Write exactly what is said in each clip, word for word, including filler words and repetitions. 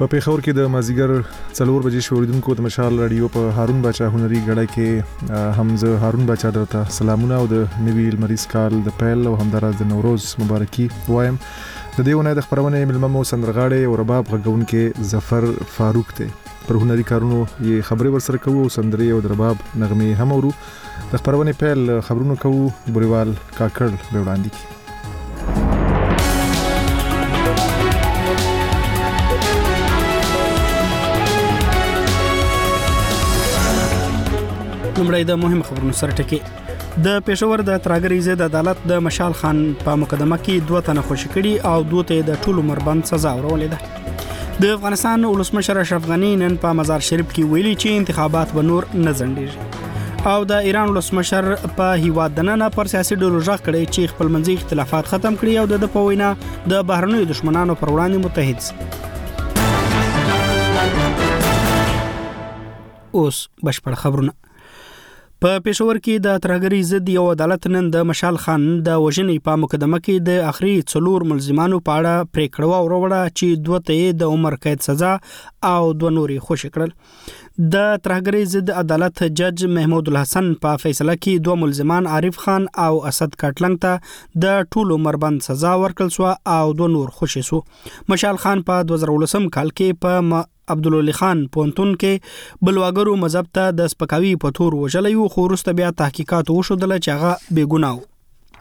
په پیښور کې د مازیګر څلور بجې شوریدونکو د مشال رادیو په هارون باچا هنري غړای کې حمزه هارون باچا درته سلامونه او د نوی لمریز کال د پیل او همدارس د نوروز مبارکي وایم. د دې ونې د خبرونه ملممو سندرغاړي او رباب غږونکو ظفر فاروق ته پر هنري کارونو یې خبري ورسره کوو او سندري او د رباب نغمه هم ورو. د خبرونه پیل خبرونه کوو بوريوال کاکړ به وړاندې کی. لومړی د مهم خبرونو سره ټکی. د پېښور د تراګر عزت عدالت د مشال خان په مقدمه کې دوه تنه خوشی کړي او دوه ته د ټولو مربند سزا ورولې ده. د افغانستان ولسمشر اشرف غنی نن په مزار شریف کې ویلي چې انتخابات به نور نه ځنډېږي او د ایران ولسمشر په هیواد دننه پر سیاسي ډلو ژغ کړي چې خپلمنځي اختلافات ختم کړي او د په وینا د بهرنیو دشمنانو پر وړاندې متحد شي. اوس بشپړ خبرونه. په پېښور کې د ترهګرۍ ضد یو عدالت نن د مشال خان د وژنې په مقدمه کې د اخري څلور ملزمانو په اړه پریکړه وروړه چې دوه ته د عمر قید سزا او دوه نوري خوشی کړل. د ترهګرۍ ضد عدالت جج محمود الحسن په فیصله کې دوه ملزمان عارف خان او اسد کاټلنګ ته د ټولو مربند سزا ورکړل شو او دوه نور خوشی شو. مشال خان په دوه زره ولسم کال کې په عبدالولي خان پونتون کې بلواګرو مذهب ته د سپکاوي په تور وژلی و خو وروسته بیا تحقیقات وشودل چې هغه بې ګناه و.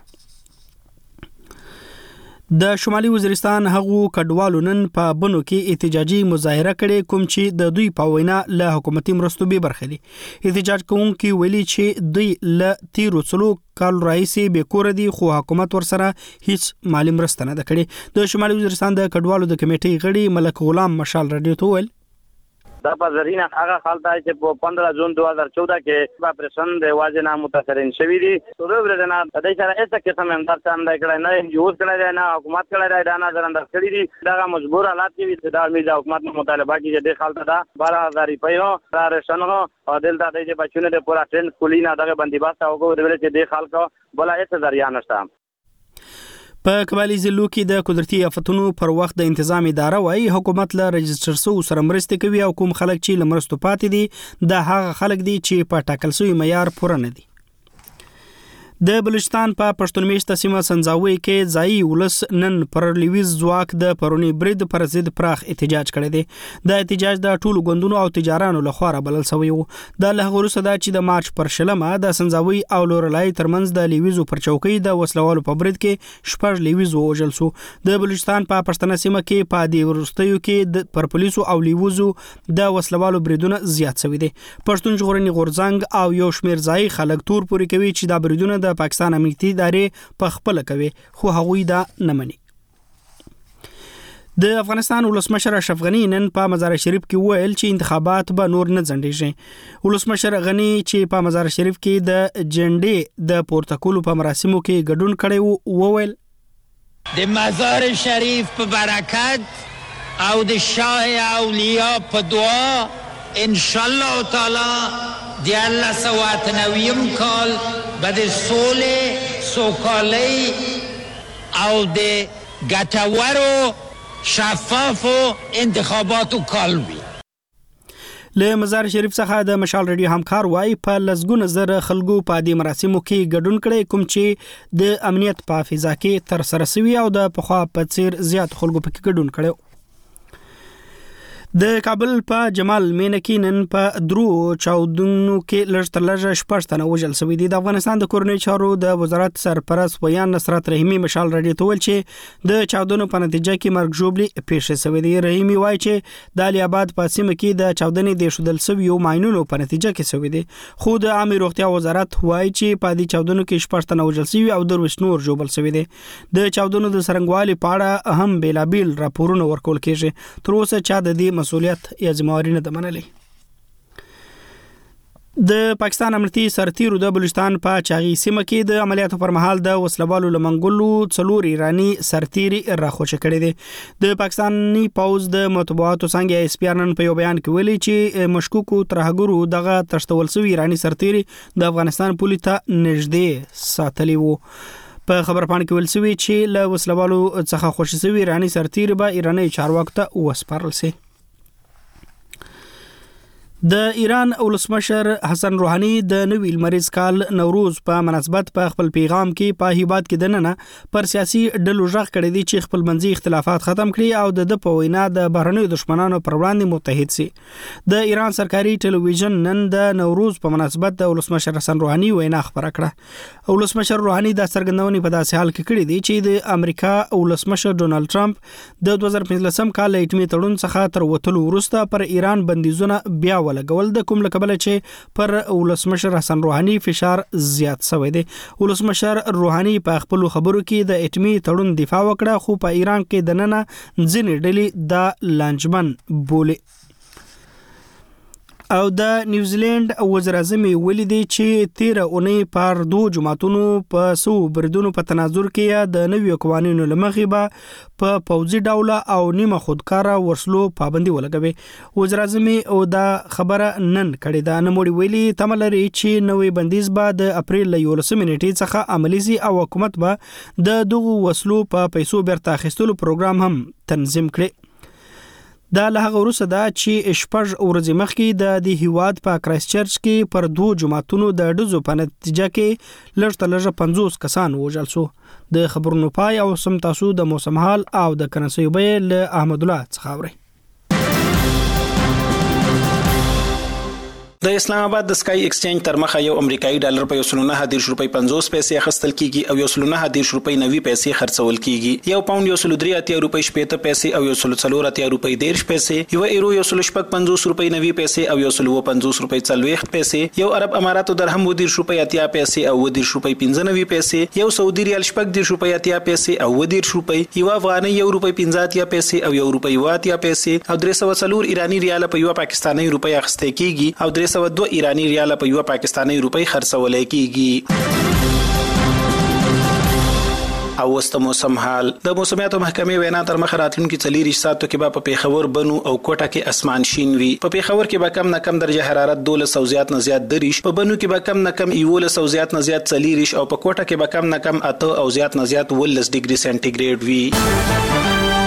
د شمالي وزیرستان هغو کډوالو نن په بنو کې احتجاجي مظاهره کړې کوم چې د دوی په وینا له حکومتي مرستو به برخه دي. احتجاج کوونکي ویلي چې دوی له تیرو څلو کال راځي به کور دي خو حکومت ورسره هیڅ مالی مرسته نه کړې. د شمالي وزیرستان د کډوالو د کمیټې غړي ملک غلام مشال رادیو ته ویل دا په زرینه هغه حالت چې په پندرہ جون دو هزار چودہ کې په پرسن د واجب نه متاثرین شوی دي. ټول ورځ نه د دې سره هیڅ قسم امداد څنګه نه کړای نه یو کړای نه حکومت کړای دا نه درنده کړی دي. دا مجبور حالات کې د امید حکومت مطالبه کې د حالت دا بارہ ہزار روپیو را رسنغه او دلته د بچونه د پورا ټرین کولینا دغه بندیباست او د ولې د خلکو بلا هیڅ ذریعہ نشته. په قبایلی ضلعو کې د قدرتي آفتونو پر وخت د انتظام اداره وايي حکومت له رجستر سو سره مرسته کوي او کوم خلک چې لمرستو پاتې دي د هغه خلک دي چې په ټاکل شوی معیار پوره نه دي. د بلوچستان په پښتون میشته سیمه سنځاوي کې ځای ولس نن پر لیویز ځواک د پرونی برید پر ضد پراخ احتجاج کړی دی. د احتجاج د ټولو ګوندونو او تجارانو لخوا را بلل شوی و. د لهغورو صدا چې د مارچ پر شلمه د سنځاوي او لورلای ترمنځ د لیویزو پر چوکۍ د وسلوالو په برید کې شپږ لیویزو وژل شو. د بلوچستان په پښتنه سیمه کې په دې ورستیو کې د پر پولیسو او لیویزو د وسلوالو بریدونه زیات شوی دي. پښتون ژغورنې غورځنګ او یو شمیر ځای خلک تور پوري کوي چې دا بریدونه د پاکستان امنیتي ادارې په خپل کوي خو هغوی دا نه مني. د افغانستان ولسمشر اشرف غنی نن په مزار شریف کې ویل چې انتخابات به نور نه ځنډېږي. ولسمشر غنی چې په مزار شریف کې د جنډې د پورته کولو په مراسمو کې ګډون کړی وو وویل د مزار شریف په برکت او د شاه اولیاء په دعا ان شاء الله تعالی د الله سوات نویم کال بعد سوله سوکالی او د ګټورو شفافو انتخاباتو کال وي. له مزار شریف څخه د مشال رادیو همکار وای په لزګونه زره خلکو په دې مراسمو کې ګډون کړي کوم چې د امنیت په فضا کې تر سره سوي او د پخوا په څیر زیات خلکو پکې ګډون کړي. د کابل په جمال مینکې نن په درو چاودنو کې لږ تر لږه شپږ تنه وژل شوي دي. د افغانستان د کورنۍ چارو د وزارت سرپرست ویان نصرت رحیمي مشال رادیو ته ویل چې د چاودنو په نتیجه کې مرګ ژوبلي پیښ شوی دی. رحیمي وایي چې د علي آباد په سیمه کې د چاودنې د شودل شویو ماینونو په نتیجه کې شوی دی خو د عامه روغتیا وزارت وایي چې په دې چاودنو کې شپږ تنه وژل شوي او درویشت نور ژوبل شوي دي. د چاودنو د څرنګوالي په اړه هم بیلابیل راپورونه ورکول کېږي. تر اوسه چا د دې مسؤلیت یا ذمہواری نه منلې. د پاکستان امنیتي سرتیرو د بلوچستان په چاغي سیمه کې د عملیاتو پر مهال د وسلوالو لمنګلو څلور ایرانی سرتیري راخوچ کړي دي. د پاکستاني پوز د مطبوعاتو څنګه اس پی ار نن په یو بیان کې ویلي چې مشکوکو ترهګرو دغه تشتول شوی ایرانی سرتیري د افغانستان پولیس ته نږدې ساتلی وو. په خبرپاڼه کې ویل شوی چې له وسلوالو څخه خوشي شوی ایرانی سرتیري به ایرانی چارواکو ته وسپارل شي. د ایران ولسمشر حسن روحاني د نوي لمریز کال نوروز په مناسبت په خپل پیغام کې په هیواد کې دننه پر سیاسي ډلو ژغ کړی دی چې خپل منځي اختلافات ختم کړي او د په وینا د بهرنیو دشمنانو پر وړاندې متحد سي. د ایران سرکاري ټلویزیون نن د نوروز په مناسبت د ولسمشر حسن روحاني وینا خبره کړه. ولسمشر روحاني د څرګندونې په داسې حال کې کړی دی چې د امریکا ولسمشر ډونالد ټرمپ د دوه زره پنځلسم کال له اټومي تړون څخه تر وتلو وروسته پر ایران بندیزونه بیا ولګول د کوم لکبل چې پر ولسمشر حسن روحاني فشار زیات شوی دی. ولسمشر روحاني په خپل خبرو کې د اټومي تړون دفاع وکړه خو په ایران کې د نننه ځینې ډلې د لانجمن بوله. او د نیوزیلند وزیر اعظم ولیدي چې تیر اونۍ پر دوه جماعتونو په سو بردونو په تناظر کې د نویو قوانینو لمخې به په پوځي ډول او نیمه خودکاره ورسلو پابندي ولګوي. وزیر اعظم او دا خبره نن کړې ده. نموړي ویلي تملري چې نوې بندیز به د اپریل ل یولسمې نیټې څخه عملي سي او حکومت به د دغه وسلو په پیسو بیرته اخیستلو پروګرام هم تنظیم کړي. دا له هغه وروسته دا چې شپږ ورځې مخکې د دې هیواد په کرایست چرچ کې پر دوه جماعتونو د ډزو په نتیجه کې لږ تر لږه پنځوس کسان وژل شو. د خبرونو پای او سم تاسو د موسم حال او د کرنسي بیه له احمد الله څخه اورئ. د اسلام آباد د سکای ایکسچینج تر مخه یو امریکایي ډالر په یو سل نه دیرش روپۍ پنځوس پیسې اخیستل کیږي او یو سل نه دیرش روپۍ نوي پیسې خرڅول کیږي. یو پاوند یو سل درې اتیا روپۍ شپږ پیسې او یو سل څلور اتیا روپۍ دیرش پیسې، یو ایرو یو سل شپږ پنځوس روپۍ نوي پیسې او یو سل پنځوس روپۍ څلوېښت پیسې، یو عرب اماراتو درهم و دیرش روپۍ اتیا پیسې او و دیرش روپۍ پنځه نوي پیسې، یو سعودي ریال شپږ دیرش روپۍ اتیا پیسې او و دیرش روپۍ، یو افغاني یو روپۍ پنځه اتیا پیسې او یو روپۍ و اتیا پیسې او درې سوه څلور ایراني ریال په یو پاکستاني روپۍ اخیستل کیږي او درې سوه دوه ایراني ریال په یو پاکستاني روپۍ خرڅول کیږي. او وست موسم حال د موسمیاتو محکمې وینا تر مخ راتلونکي څلور ساعتو کې به په پیښور بنو او کوټه کې اسمان شین وي. په پیښور کې به کم نه کم درجه حرارت دولس او زیات نه زیات دریش، په بنو کې به کم نه کم یولس او زیات نه زیات څلوریش او په کوټه کې به کم نه کم اته او زیات نه زیات ولس ډیګري سنټیګریډ وي.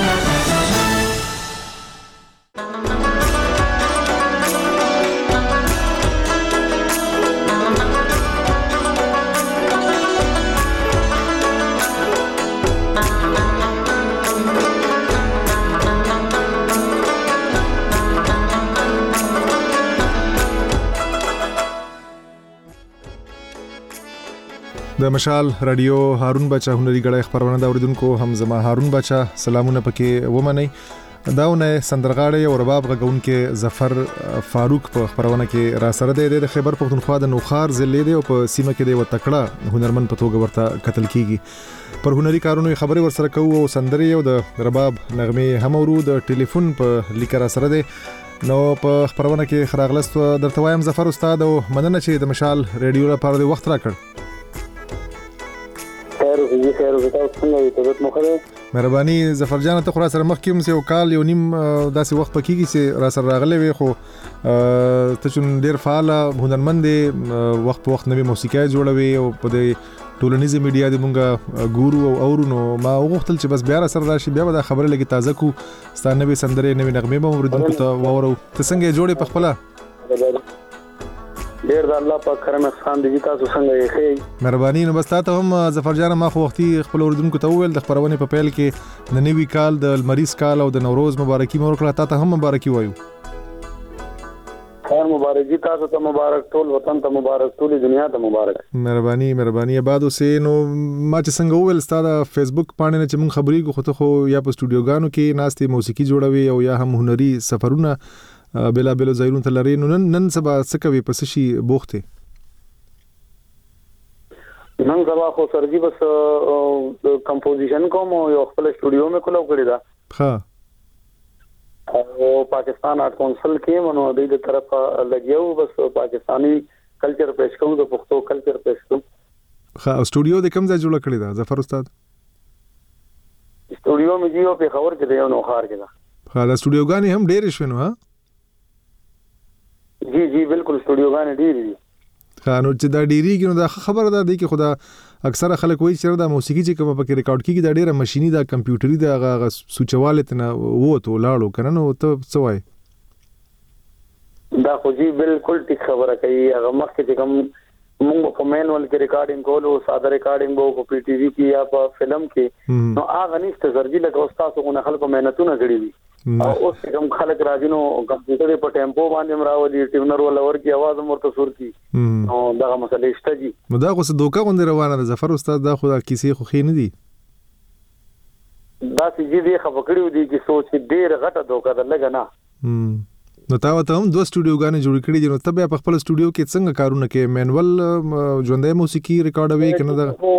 د مشال رادیو هارون بچا هنري غړای خبرونه دا اوریدونکو هم زما هارون بچا سلامونه پکې ومني. داونه سندرغاړي او رباب غونکې ظفر فاروق په خبرونه کې را سره دی د خیبر پختونخوا د نوخار ضلع دی او په سیمه کې دی و تکړه هنرمن په توګه ورته قتل کیږي. پر هنري کارونو خبري ورسره کوو او سندري او د رباب نغمه هم ورو د ټلیفون په لیکه را سره دی. نو په خبرونه کې خراغلست درته وایم ظفر استاد او مننه چې د مشال رادیو لپاره د وخت راکړ. مهرباني ظفر جان ته خو سره مخکې هم یو کال یو نیم داسې وخت پکېږي چې را سره راغلی وي خو ته چون ډېر فعال هنرمند دی وخت په وخت نوې موسیقي جوړوي او په دې ټولنیزه میډیا د مونږه ګورو او اورو نو ما وغوښتل چې بس بیا را سره راشي بیا به دا خبره لګي تازه کو ستا نوې سندرې نوې نغمې به اوریدونکو ته واورو. ته څنګه یې جوړې په خپله؟ ډیر د الله پاک کرم احسان دی تاسو څنګه یې خې مهرباني. نو بس تاسو هم ظفر جان ما خو وختي خپل اوریدونکو ته وویل د خبرونه په پیل کې د نوي کال د لمریز کال او د نوروز مبارکي مور کړه. تاسو هم مبارکي وایو. خیر مبارک جی تاسو ته مبارک، ټول وطن ته مبارک، ټول دنیا ته مبارک. مهرباني مهرباني آباد اوسې. نو ما چې څنګه وویل ستاسو فیسبوک باندې نه چې مونږ خبرې کو خو خو یا په سټوډیوګانو کې ناستې موسیقي جوړوي او یا هم هنري سفرونه بلا بلا ځایونو ته لري. نو نن نن سبا څه کوي پس شي بوخته نن سبا خو سرجی بس کمپوزیشن کوم او یو خپل سټوډیو مې کولو کړی دا. ها او پاکستان آرت کونسل کې منو د دې طرفه لګیو بس پاکستانی کلچر پېښ کوم د پښتو کلچر پېښ کوم. ها سټوډیو د کوم ځای جوړ کړی دا ظفر استاد؟ سټوډیو مې جیو په خبر کې دی نو خار کې دا. ها دا سټوډیوګانی هم ډېر شوي نو. ها جی جی بالکل سټوډیوګانی ډېر دي. ها نو چې دا ډېریږي نو دا خبره ده دی کې خدا اکثره خلک وایي چې دا موسیقي چې کوم پکې ریکارډ کیږي دا ډېره ماشيني دا کمپیوټري دا هغه سوچواله تنه وته لاړو کنه نو ته څه وایي؟ دا خو جی بالکل ټیک خبره کوي. هغه مخکې چې کوم موږ په مینول کې ریکارډینګ کولو ساده ریکارډینګ وو په پی ټي وی کې یا په فلم کې نو هغه نشته سرجی لکه استاد څنګه خلکو مهنتونه کړی دي او اوس کوم خلک راځي نو کمپیوټر په ټیمپو باندې مراولي ټیونر ولور کی आवाज مرته سور کی نو دا مسله شته دي. نو دا خو څه دوکه غوندې روانه ده ظفر استاد دا خو دا کیسې خو خې نه دي دا چې دې خبرګړیو دي چې سوچ ډېر غټه دوکه ده لګا نه. نو تا ته هم دوه سټوډیوګانې جوړ کړي دي نو ته بیا په خپل سټوډیو کې څنګه کارونه کوي مینوال ژوندۍ موسیقي ریکارډوي کنه دا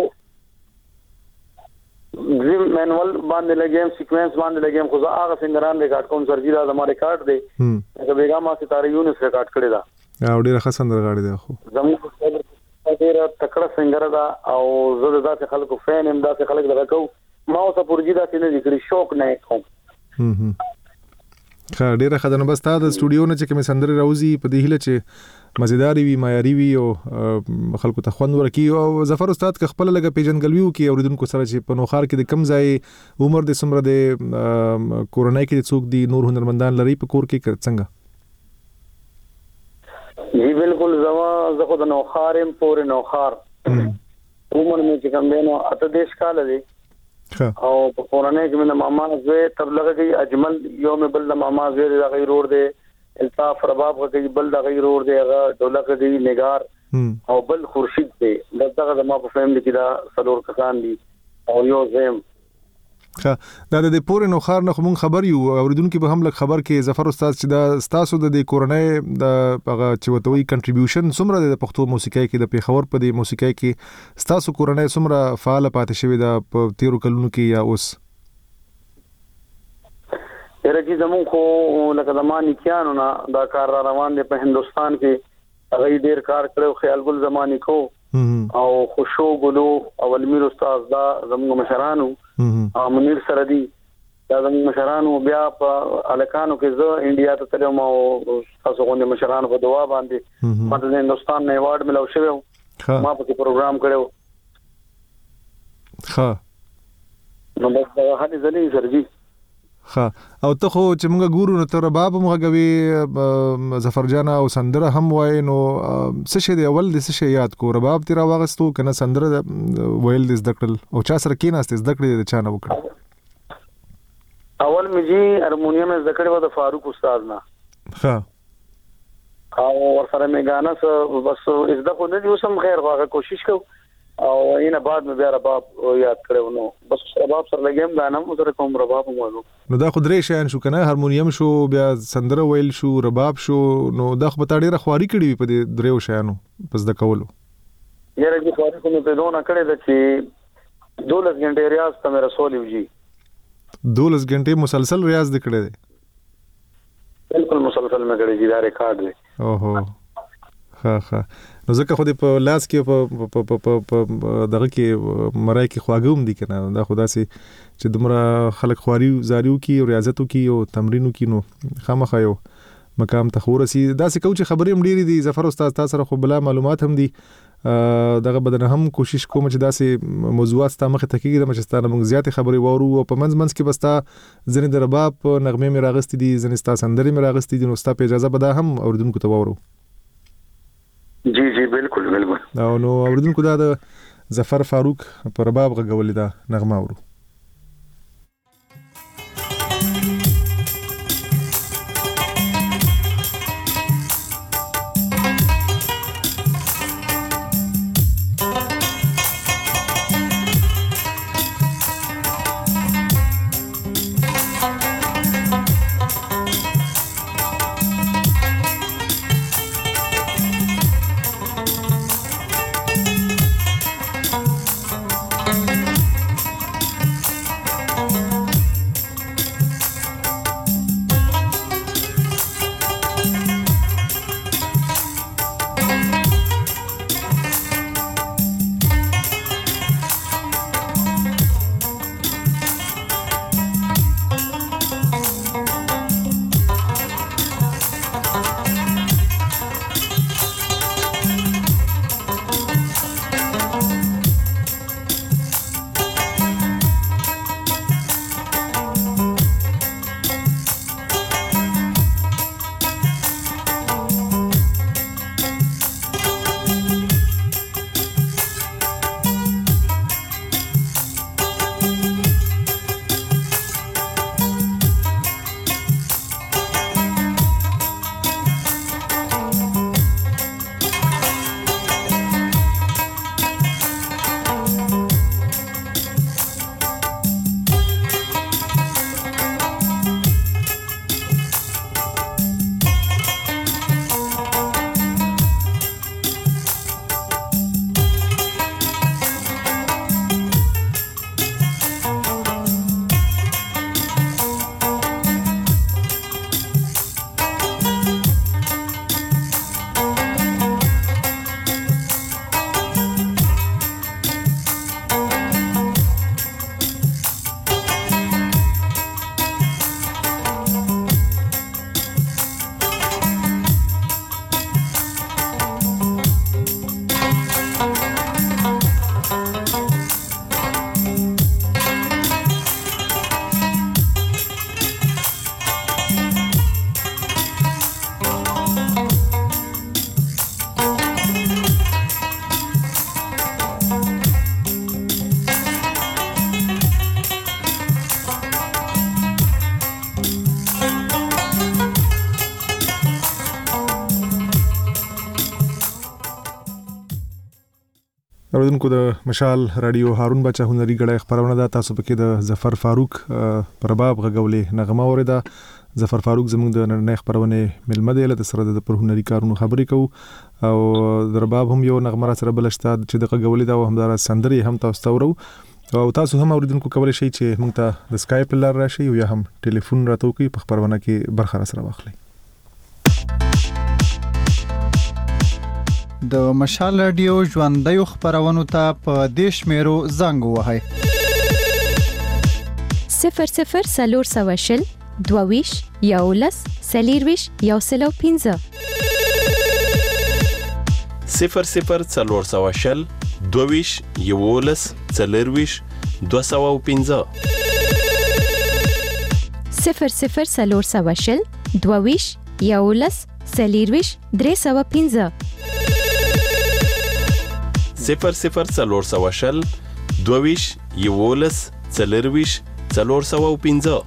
زم مینوال باندې لګیم سیکوینس باندې لګیم خو هغه سنگران ریکارډ کوم سرجی دا زما ریکارډ دی چې بیگم ستاره یونس ریکارډ کړی دا او ډیره ښه سندرغاړي دی خو زموږ ډیره تکړه سنگر دا او زه داسې خلکو فین هم داسې خلک دغه کو ما اوسه پرجی دا چې نه ذکر شوق نه کوم. هم خا ډیره خدانه بس تا د سټوډیو نه چې کوم سندره راوځي په دې هله چې مزیداری وي معیاري وي او خلکو ته خوند ورکي او ظفر استاد که خپل لګه پیژنګلوي وکي اوریدونکو سره چې په نوخار کې د کم ځای عمر د سمره د کورونای کې څوک دي نور هنرمندان لري په کور کې څنګه؟ جی بالکل زما زه خو د نوخارم پورې نوخار عمر مې چې کوم دینو اته دیش کال دی او په کورونای کې مې ماما زوی تبلغه کې اجمل یوم بل ماما زوی د غیر اور دی الطاف رباب کوي بل د غیر اور دی هغه دولت دی نگار او بل خورشید دی دغه د ما په فیملی کې دا څلور کسان دي او یو زم ښه دا د پورې نوخار نه مونږ خبر یو اوریدونکو به هم لک خبر کې ظفر استاد چې دا ستاسو د کورونای د هغه چوتوي کنټریبیوشن څومره د پښتو موسیقۍ کې د پیښور په د موسیقۍ کې ستاسو کورونای څومره فعال پاتې شوی دا په تیرو کلونو کې یا اوس؟ ارګي زمون خو لکه زماني کیانو نه دا کار را روان دی په هندستان کې هغه ډیر کار کړو خیال ګل زماني کو او خوشو ګلو او المیر استاد دا زموږ مشرانو او منیر سردي دا زموږ مشرانو بیا په الکانو کې زه انډیا ته تلم او تاسو غوښنه مشرانو په دعا باندې ماته د هندستان نه ایوارډ ملو شوی ما په پروګرام کړو ښه نو بس دا هدي زلي سرجي ها او ته خو چې موږ ګورو نو تر باب موږ غوي ظفر جان او سندره هم وای نو څه شي دی اول د څه شي یاد کو رباب تیرا واغستو کنه سندره ویل د ذکر او چا سره کیناست ذکر د چانه وکړه اول مجي هارمونیم ذکر و د فاروق استاد نه ها او ور سره مې غانا سو بس از د خو نه یو سم خیر واغه کوشش کو او اینه بعد مې بیا رباب یاد کړو نو بس رباب سره لګیم غانم سره کوم رباب مو نو دا خو درې شیان شو کنه هارمونیم شو بیا سندره ویل شو رباب شو نو دا خو په ډیره خواري کړی په دې دریو شیانو پس د کولو یاره دې خواري کوم په دونه کړی د چې دولس غنټه ریاض ته مې رسول یوجي دولس غنټه مسلسل ریاض د کړی دی بالکل مسلسل مې کړی دی دا ریکارډ دی اوهو ها ها نو ځکه خو دې په لاس کې په په دغه کې مرای کې خواږم دي کنه دا خدا سي چې دومره خلک خواري زاریو کې او ریاضتو کې او تمرینو کې نو خامخا یو مقام ته خورسي دا سې کوم چې خبرې هم ډېری دي ظفر استاد تاسو سره خو بلا معلومات هم دي دغه بدن هم کوشش کوم چې دا سې موضوعات ته مخه تکیږي د مجستانه موږ زیات خبرې وورو او په منځ منځ کې بستا ځنې د رباب نغمه مې راغستې دي ځنې ستا سندرې مې راغستې دي نو ستا په اجازه به دا هم اوریدونکو ته وورو جی جی بالکل بالکل او نو اوریدونکو دا د ظفر فاروق پر رباب غوولې دا نغمه اورو اوریدونکو د مشال رادیو هارون بچا هنري غړای خبرونه ده. تاسو پکې د ظفر فاروق پر باب غږولې نغمه اوریدا. ظفر فاروق زموږ د نړۍ خبرونه ملمه دی له سره د پر هنري کارونو خبرې کوو او د رباب هم یو نغمه را سره بلشته چې د غږولې دا هم دار سندري هم تاسو ته ورو او تاسو هم اوریدونکو کولای شئ چې موږ ته د سکایپ لار راشي او یا هم ټلیفون راته کوي په خبرونه کې برخه سره واخلئ. د مشال رادیو ژوندۍ خبرونو ته په دیش میرو زنګ وهاي صفر صفر سلور سواشل دوویش یولس سلیرویش یوسلو پینزه صفر صفر سلور سواشل دوویش یولس سلیرویش دوسو پینزه صفر صفر سلور سواشل دوویش یولس سلیرویش دریسو پینزه صفر صفر سلور سوه شل دوویش یولس څلرویش څلور سوه او پنځه.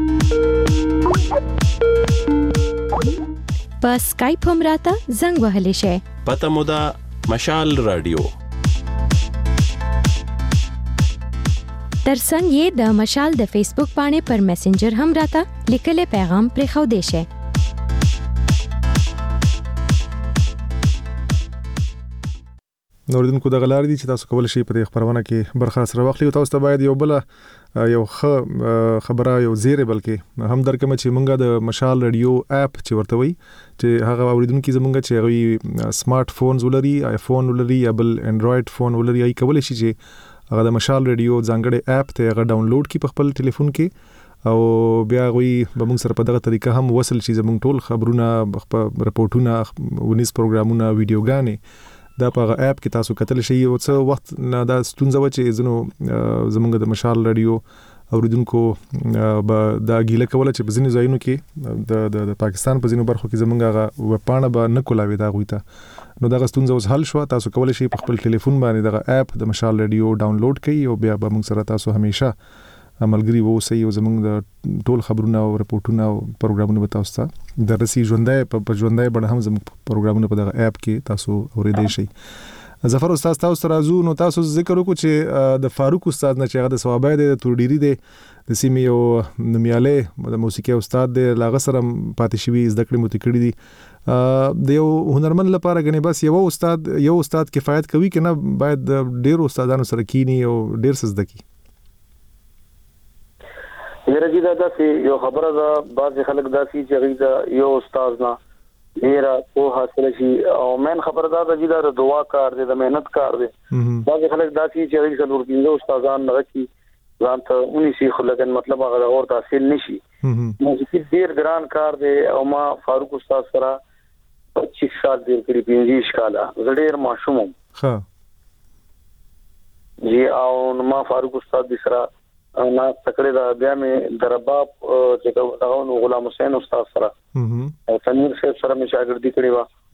په سکایپ هم راته زنګ وهلی شئ. پته مو ده مشال رادیو. ترڅنګ یې د مشال د فیسبوک باندې پر میسنجر هم راته لیکلي پیغام پرېښودی شئ. نوردونکو د غلار دي چې تاسو کول شي په خبرونه کې برخه سره واخلي او تاسو ته باید یو بل یو خبره یو زیره بلکې هم درکمه چې مونږه د مشال رادیو اپ چې ورته وي چې هغه اوریدونکو زمونږه چې هغه سمارټ فونز ولري آیفون ولري یا بل انډراید فون ولري ای کول شي چې هغه د مشال رادیو ځانګړي اپ ته هغه ډاونلوډ کړي په خپل ټلیفون کې او بیا غوي به موږ سره په دغه طریقه هم وصل شي زمونږ ټول خبرونه رپورټونه ونیس پروګرامونه ویډیوګانې دا په اپ کې تاسو کتل شي او څه وخت نه دا ستونزه و چې زنو زمونږ د مشال رادیو اوریدونکو به دا ګیله کوله چې په ځینې ځایونو کې د د پاکستان په ځینو برخو کې زمونږ هغه ویب پاڼه به نه کولاوي دا غوي ته نو دا ستونزه اوس حل شو. تاسو کولای شئ په خپل ټلیفون باندې دغه اپ د مشال رادیو ډاونلوډ کړئ او بیا به موږ سره تاسو همیشه عملګری ووسئ او زمونږ د ټول خبرونه او رپورټونه او پروګرامونه به تاسو ته درسي ژوندۍ په ژوندۍ بڼه هم زموږ پروګرامونه په دغه اپ کې تاسو اورېدای شئ. ظفر استاد تاسو سره زو نو تاسو ذکر وکړو چې د فاروق استاد نه چې هغه د ثوابای د تورډيري د د سیمې یو نمیاله د موسیقي استاد د لاغه سره پاتې شوی زده کړې مو تکړی دي د یو هنرمند لپاره غني بس یو استاد یو استاد کفایت کوي کنه باید ډیر استادانو سره کینی او ډیر څه زده کی. ورګی دا چې یو خبره ده بعض خلک دا چې غیدا یو استاد نه ډیره په حاصل شي او مین خبره ده چې دا دعا کار دی د مهنت کار دی. بعض خلک دا چې غیدا څلور پنځه استادان نه کی ځان ته اونې شي خلګن مطلب هغه اور تحصیل نشي. نو چې ډیر ګران کار دی او ما فاروق استاد سره پچیس سال ډیر کړي پنځه کاله زړیر ماشوم ها جی او ما فاروق استاد سره انا تکړه دا بیا مې درباب چې داغه غلام حسین استاد سره او تنویر صاحب سره مې شاګردي کړې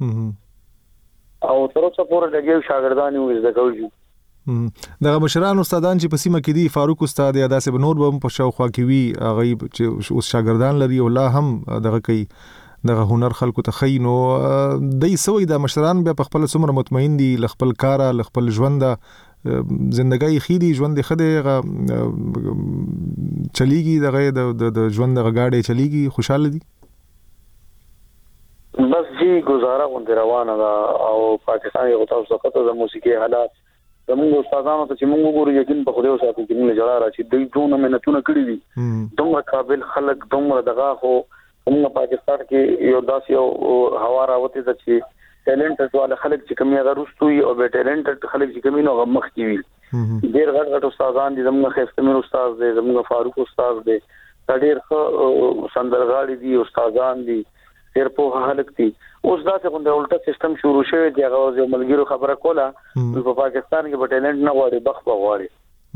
و او تر اوسه پورې لګیو شاګردان یو زده کوي. دغه مشران استادان چې په سیمه کې دي فاروق استاد یا داسې بنور به په شاوخوا کې وي هغه چې اوس شاګردان لري او لا هم دغه کوي دغه هنر خلکو ته خینو دای سوې د مشران بیا په خپل څومره مطمئن دي ل خپل کار ل خپل ژوند زندګۍ خېدي ژوند خده چلیږي دغه د ژوند غاډه چلیږي خوشاله دي بس جی گزاره غون روانه ده او پاکستان یو تاسو وخت د موسیقي حالات زموږ استادانو ته چې موږ وګورو یقین په خوده وساتو چې موږ جوړا راشي دوی ټول مهنتونه کړی دي دومره قابل خلک دومره دغه خو موږ پاکستان کې یو داس یو هوا راوته د چې ټیلنټ ټول خلک چې کمی هغه رستوي او به ټیلنټ خلک چې کمی نو هغه مخ کی وي ډیر غټ غټ استادان دي زموږ خستمیر استاد دی زموږ فاروق استاد دی ډیر ښه سندرغاړي دي استادان دي ډیر په حالت دي اوس دا څنګه د الټا سیستم شروع شوی دی هغه یو ملګرو خبره کوله په پاکستان کې په ټیلنټ نه غواړي بخ په غواړي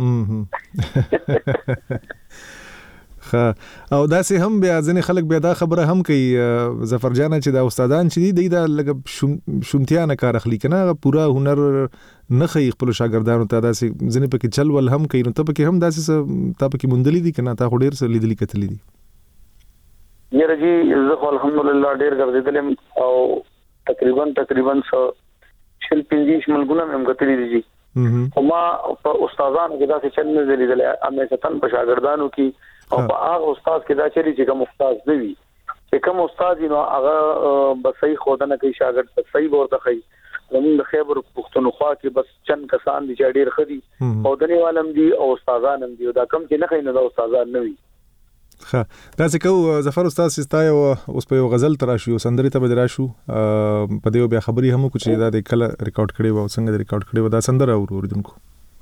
او داسې هم بیا ځنې خلک بیا دا خبره هم کوي ظفر جان چې دا استادان چې دی دا لګ شومتیا نه کار اخلي کنه پورا هنر نه خي خپل شاګردانو ته داسې ځنې پکې چل ول هم کوي نو ته پکې هم داسې ته پکې مونډلې دي کنه تا ډېر څه لیدلې کتلې دي یره جی زه الحمدلله ډېر ګرځیدلم او تقریبا تقریبا څو شل پنځه ملګونه هم کتلې دي او ما په استادانو کې دا څه چل نه لیدل همیشه تن په شاګردانو کې او په هغه استاد کې دا چلی چې کوم استاد دی چې کوم استاد نو هغه به صحیح خودنه کوي شاګرد ته صحیح ورته کوي زموږ د خیبر پښتونخوا کې بس چند کسان دي چې ډېر خدي او دني عالم دي او استادان هم دي دا کم چې نه خینه د استادان نه وي ها دا څه کو ظفر استاد سستای او اوس په غزل تراشو سندري ته بدراشو په دیو بیا خبري هم کو چې دا د کله ریکارډ کړي و څنګه ریکارډ کړي و دا سندره اوریدونکو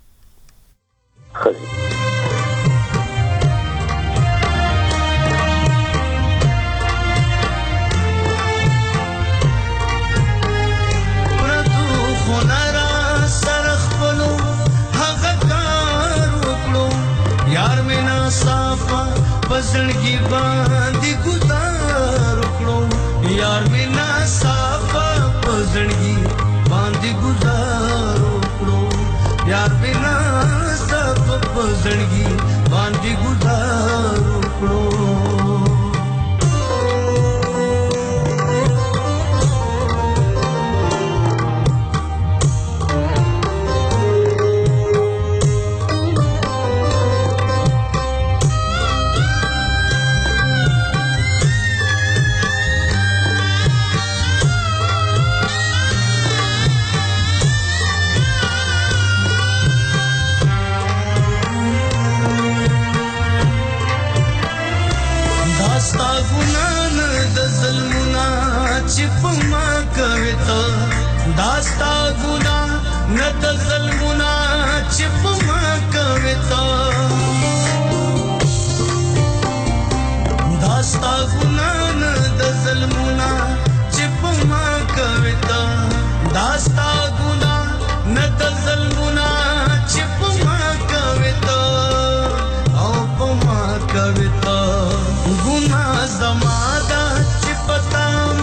خدي پزړګي باندې گزار وکړو یار مینا صافا پزړګي باندې گزار وکړو یار مینا صافا پزړګي باندې گزار وکړو داستا ګنا ند ظلمنا چپ ما کوتا داستا ګنا ند ظلمنا چپ ما کوتا داستا ګنا ند ظلمنا چپ ما کوتا او پما کوتا ګنا زمادا چپتا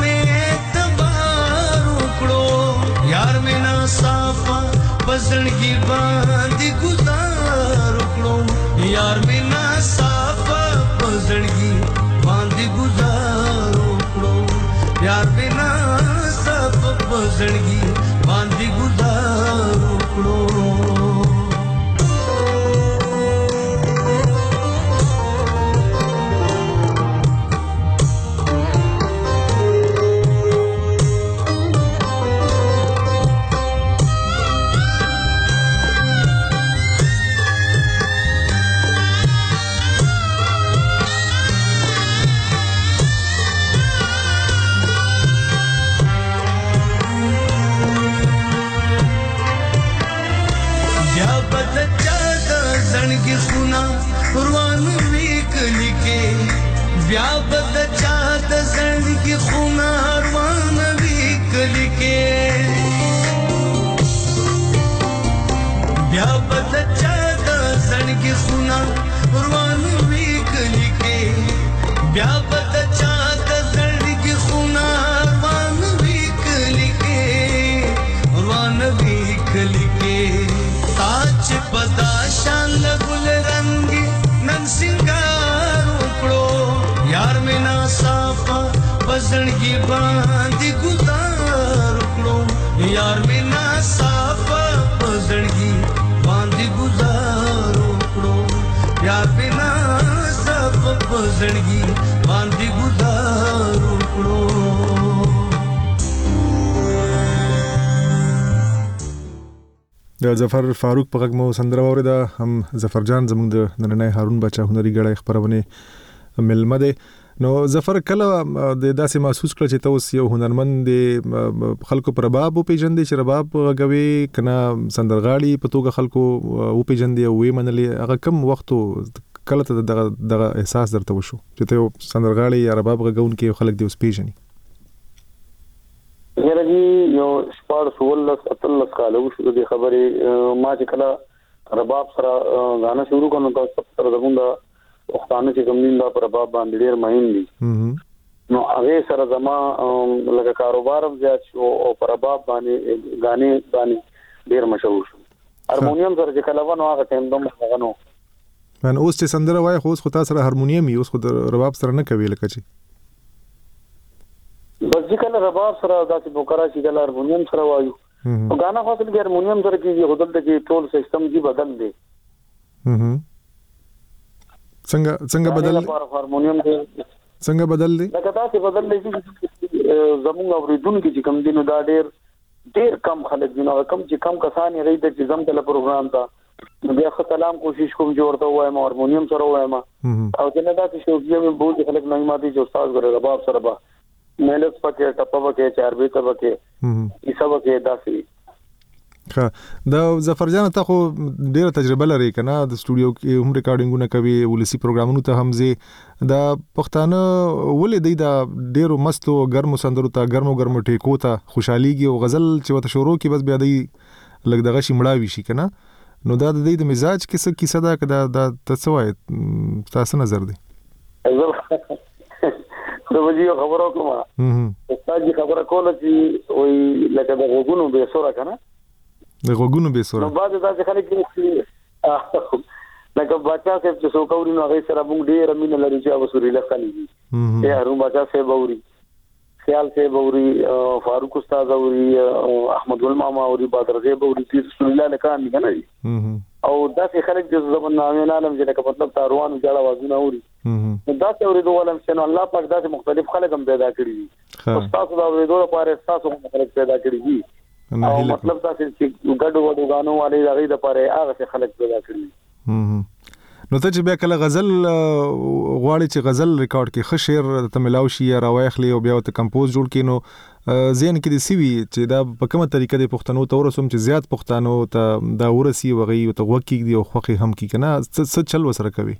یار مینا صافا پزړګي باندې گزار وکړو یار مینا صافا پزړګي باندې گزار وکړو یار مینا صافا پزړګي باندې گزار وکړو بیا بد چا د زړګي خونه روان وی کلی کې بیا بد چا د زړګي خونه روان وی کلی کې بیا بد چا د زړګي خونه روان وی کلی کې روان وی کلی کې تاج پدا شان ګل رنگي نن سنگار وکړو یار مینا صافا پزړګي باندې گزار وکړو یار مینا صافا پزړګي باندې گزار وکړو یار مینا صافا پزړګي باندې گزار وکړو د ظفر فاروق په غږ مو سندره واوریده هم ظفر جان زموږ د نننۍ هارون بچا هنري غړی خبرونه ملمه ده نو ظفر کله د داسې محسوس کړ چې تاسو یو هنرمند د خلکو پر رباب او پیجندې چې رباب غوي کنه سندرغاړي په توګه خلکو او پیجندې او وی منلې هغه کم وخت کله ته دغه دغه احساس درته وشو چې ته سندرغاړي یا رباب غون کې خلک دی اوس پیژني یره یو سپار سولس اتلس کال وشو د خبرې ما چې کله رباب سره غانا شروع کړو تاسو سره زمونږ وختانه چې کومین دا پر رباب باندې ډیر مهم دي نو هغه سره زما لکه کاروبار هم زیات شو او پر رباب باندې غانې باندې ډیر مشهور شو هارمونیم سره چې کله ونه هغه ټیم دوم غنو من اوس چې سندره وای خو خو تاسو سره هارمونیم یې اوس خو رباب سره نه کوي لکه چې بس ځکه رباب سره داسې بوکرا چې د هارمونیم سره وایو او غانا فاصل کې هارمونیم سره کې هدل کې ټول سیستم دی بدل دی هم څنګه څنګه بدل هارمونیم دی څنګه بدل دی لکه تاسو بدل دی زموږ اوریدونکو چې کم دینو دا ډېر ډېر کم خلک دي نو کم چې کم کسان یې رہی د چې زم تل پروګرام تا بیا ختلام کوشش کوم جوړته وایم هارمونیم سره وایم او څنګه دا چې شو بیا مې بہت خلک نه ماتي چې استاد غره رباب سره با مهلت پکې ټپه پکې چار به ته پکې ای سب کې داسي ها دا ظفر جان ته خو ډیره تجربه لري کنه د سټوډیو کې هم ریکارډینګونه کوي ولسی پروګرامونو ته هم زی دا پښتانه ولې دی دا ډیرو مستو ګرمو سندرو ته ګرمو ګرمو ټیکو ته خوشحاليږي او غزل چې وته شروع کې بس بیا دی لګ دغه شي مړاوي شي کنه نو دا د دې د مزاج کې څه کیسه ده کدا دا تاسو وایي تاسو نظر دی د وجیو خبرو کومه استاد جی خبره کوله چې وای لکه د غوګونو به سوره کنه د غوګونو به سوره نو بعد دا ځکه چې لکه بچا صاحب چې سو کوري نو هغه سره موږ ډیر مين لري چې وسوري لخلې دي یا هرو بچا صاحب اوري خیال صاحب اوري فاروق استاد اوري احمد ول ماما اوري بدر صاحب اوري پیر رسول الله لکان دي کنه او دا چې خلک د زمون نامه عالم چې لکه مطلب تاروان جړه وازونه اوري نو دا چې اوري دوه علم چې الله پاک دا مختلف خلک هم پیدا کړی دي استاد دا اوري دوه لپاره تاسو خلک پیدا کړی دي او مطلب تاسو چې ګډ وډو غانو والي دغه لپاره هغه خلک پیدا کړی نو ته چې بیا کله غزل غواړي چې غزل ریکارډ کې ښه شعر ته ملاو شي یا راوایخلي او بیا ته کمپوز جوړ کړي نو ذهن کې د سیوی چې دا په کومه طریقه د پښتنو ته ورسوم چې زیات پښتنو ته دا ورسی وغي او ته وکی دی او خوخي هم کی کنه څه چل وسره کوي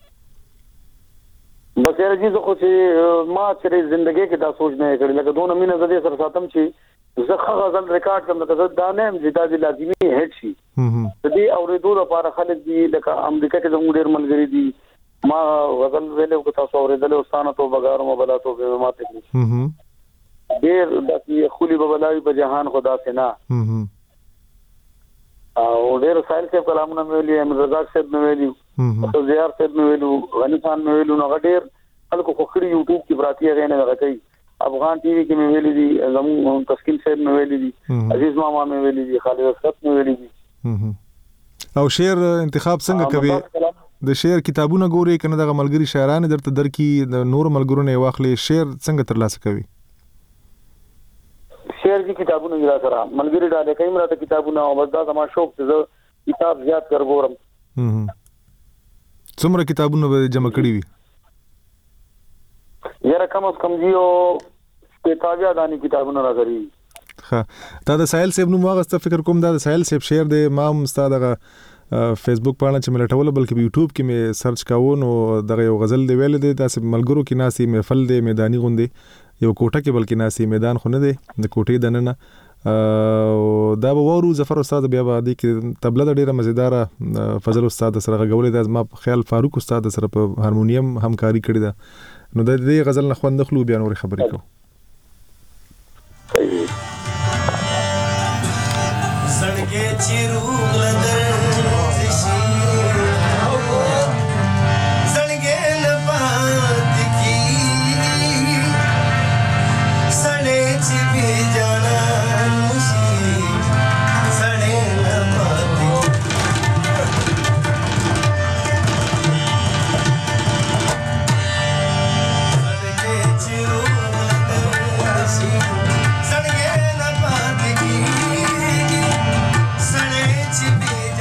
بس یاره جی زه خو چې ما چې ژوندۍ کې دا سوچ نه کړی لکه دونه مینه زده سره ساتم چې زه غزل ریکارډ کوم ته دا نه هم زیاده دي لازمي هټ شي د دې اورېدو لپاره خلک دي لکه امریکا کې زموږ ډېر ملګری دي ما غزل ویلو کو تاسو اورېدل استانه تو بغارو مبلا تو به ماته کې ډېر د خولي ببلاوي په جهان خدا سينا او ډېر سایل صاحب کلامونه ویلي احمد رزاق صاحب ویلي او زیار صاحب ویلو غنی خان ویلو نو ډېر خلکو خو خړي یوټیوب کې براتي غنه راکړي افغان ټي وي کې مې ویلي دي زمو تسکین صاحب مې ویلي دي عزیز ماما مې ویلي دي خالد اسقط مې ویلي دي او شعر انتخاب څنګه کوي د شعر کتابونه ګوري کنه د ملګری شاعرانه درته درکې د نور ملګرو نه واخلي شعر څنګه ترلاسه کوي شعر کی کتابونه میرا سره ملګری ډاله کوي مراته کتابونه او بس دا زما شوق چې کتاب زیات کر ګورم څومره کتابونه به جمع کړی وي یاره کم از کم دیو کتابیا دانی کتابونه راغلي ها دا د سایل صاحب نو ماغه فکر کوم دا د سایل صاحب شعر د ما مستاد غ فیسبوک باندې چې ملټول بلکې یوټیوب کې مې سرچ کاوه نو دغه یو غزل دی ویل دی داسې ملګرو کې ناسي محفل دی میدانی غوندې یو کوټه کې بلکې ناسي میدان خو نه دی د کوټې دننه دا به وورو ظفر استاد بیا به د کې تبله د ډیره مزیدار فضل استاد سره غوړې د ما خیال فاروق استاد سره په هارمونیم همکاري کړې ده نو د دې غزل نه خوند خلو بیا نور خبرې کو سړګې چیرو لدر شي سړګې لپات کی سړې چې بي جانا مشي سړې لپات سړګې چیرو لدر شي سړګې لپات کی سړې چې بي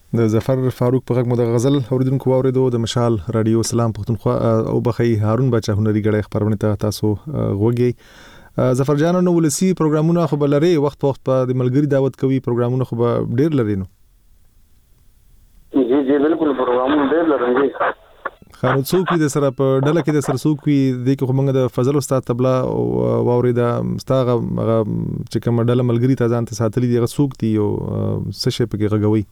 د ظفر فاروق په غږ مو د غزل اوریدونکو اوریدو د مشال رادیو سلام پښتونخوا او بخي هارون بچا هنري غړي خبرونه ته تاسو غوږی ظفر جان نو ولسی پروګرامونه خو بلري وخت وخت په د ملګری دعوت کوي پروګرامونه خو ډیر لري نو جی جی بالکل پروګرامونه ډېر لري خانو څوک د سره په ډله کې د سره څوک وي د کوم موږ د فضل استاد تبلا او واوري دا مستغه چې کوم ډله ملګری ته ځان ته ساتلي دی څوک دی او څه شي په کې غوي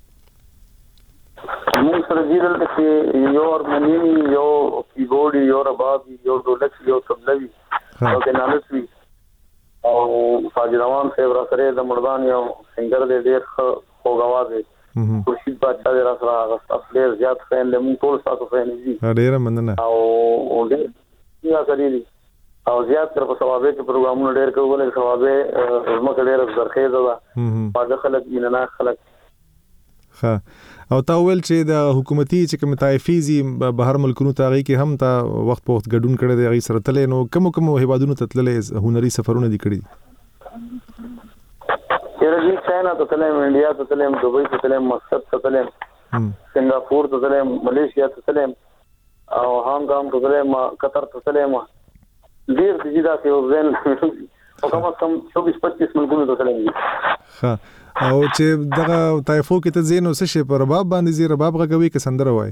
موږ سره جیرل کې یو ارمنی یو کیبورډ یو رباب یو ډولک یو تبلوي او کنالسوي او فاجروان خیبر سره د مردان یو سنگر دی ډېر خو غواز دی خورشید بادشاہ دې راځه اصلي زیات فین له مونږ ټول تاسو فین دي ډېر مننه او ډېر یا کړی او زیات تر په ثوابه کې پروګرامونه ډېر کوي له ثوابه زموږ ډېر زرخیزه ده پاګه خلک مینه خلک ها او تا ویل چې د حکومتي چې کوم تایفیزي بهر ملکونو ته غي کې هم تا وخت په وخت ګډون کړي دی غي سره تلې نو کوم کوم هیوادونو ته تللې هنري سفرونه دي کړی یره چاینا ته تلم انډیا ته تلم دوبۍ ته تلم مسقط ته تلم سنگاپور ته تلم ملیشیا ته تلم او هانګ کانګ ته تلم قطر ته تلم ډیر دي دا چې وزن او کوم کم چوبیس پچیس ملکونو ته تلم ها او چې دغه تایفو کې ته زینو څه شي پر رباب باندې زی رباب غوي کې سندره وای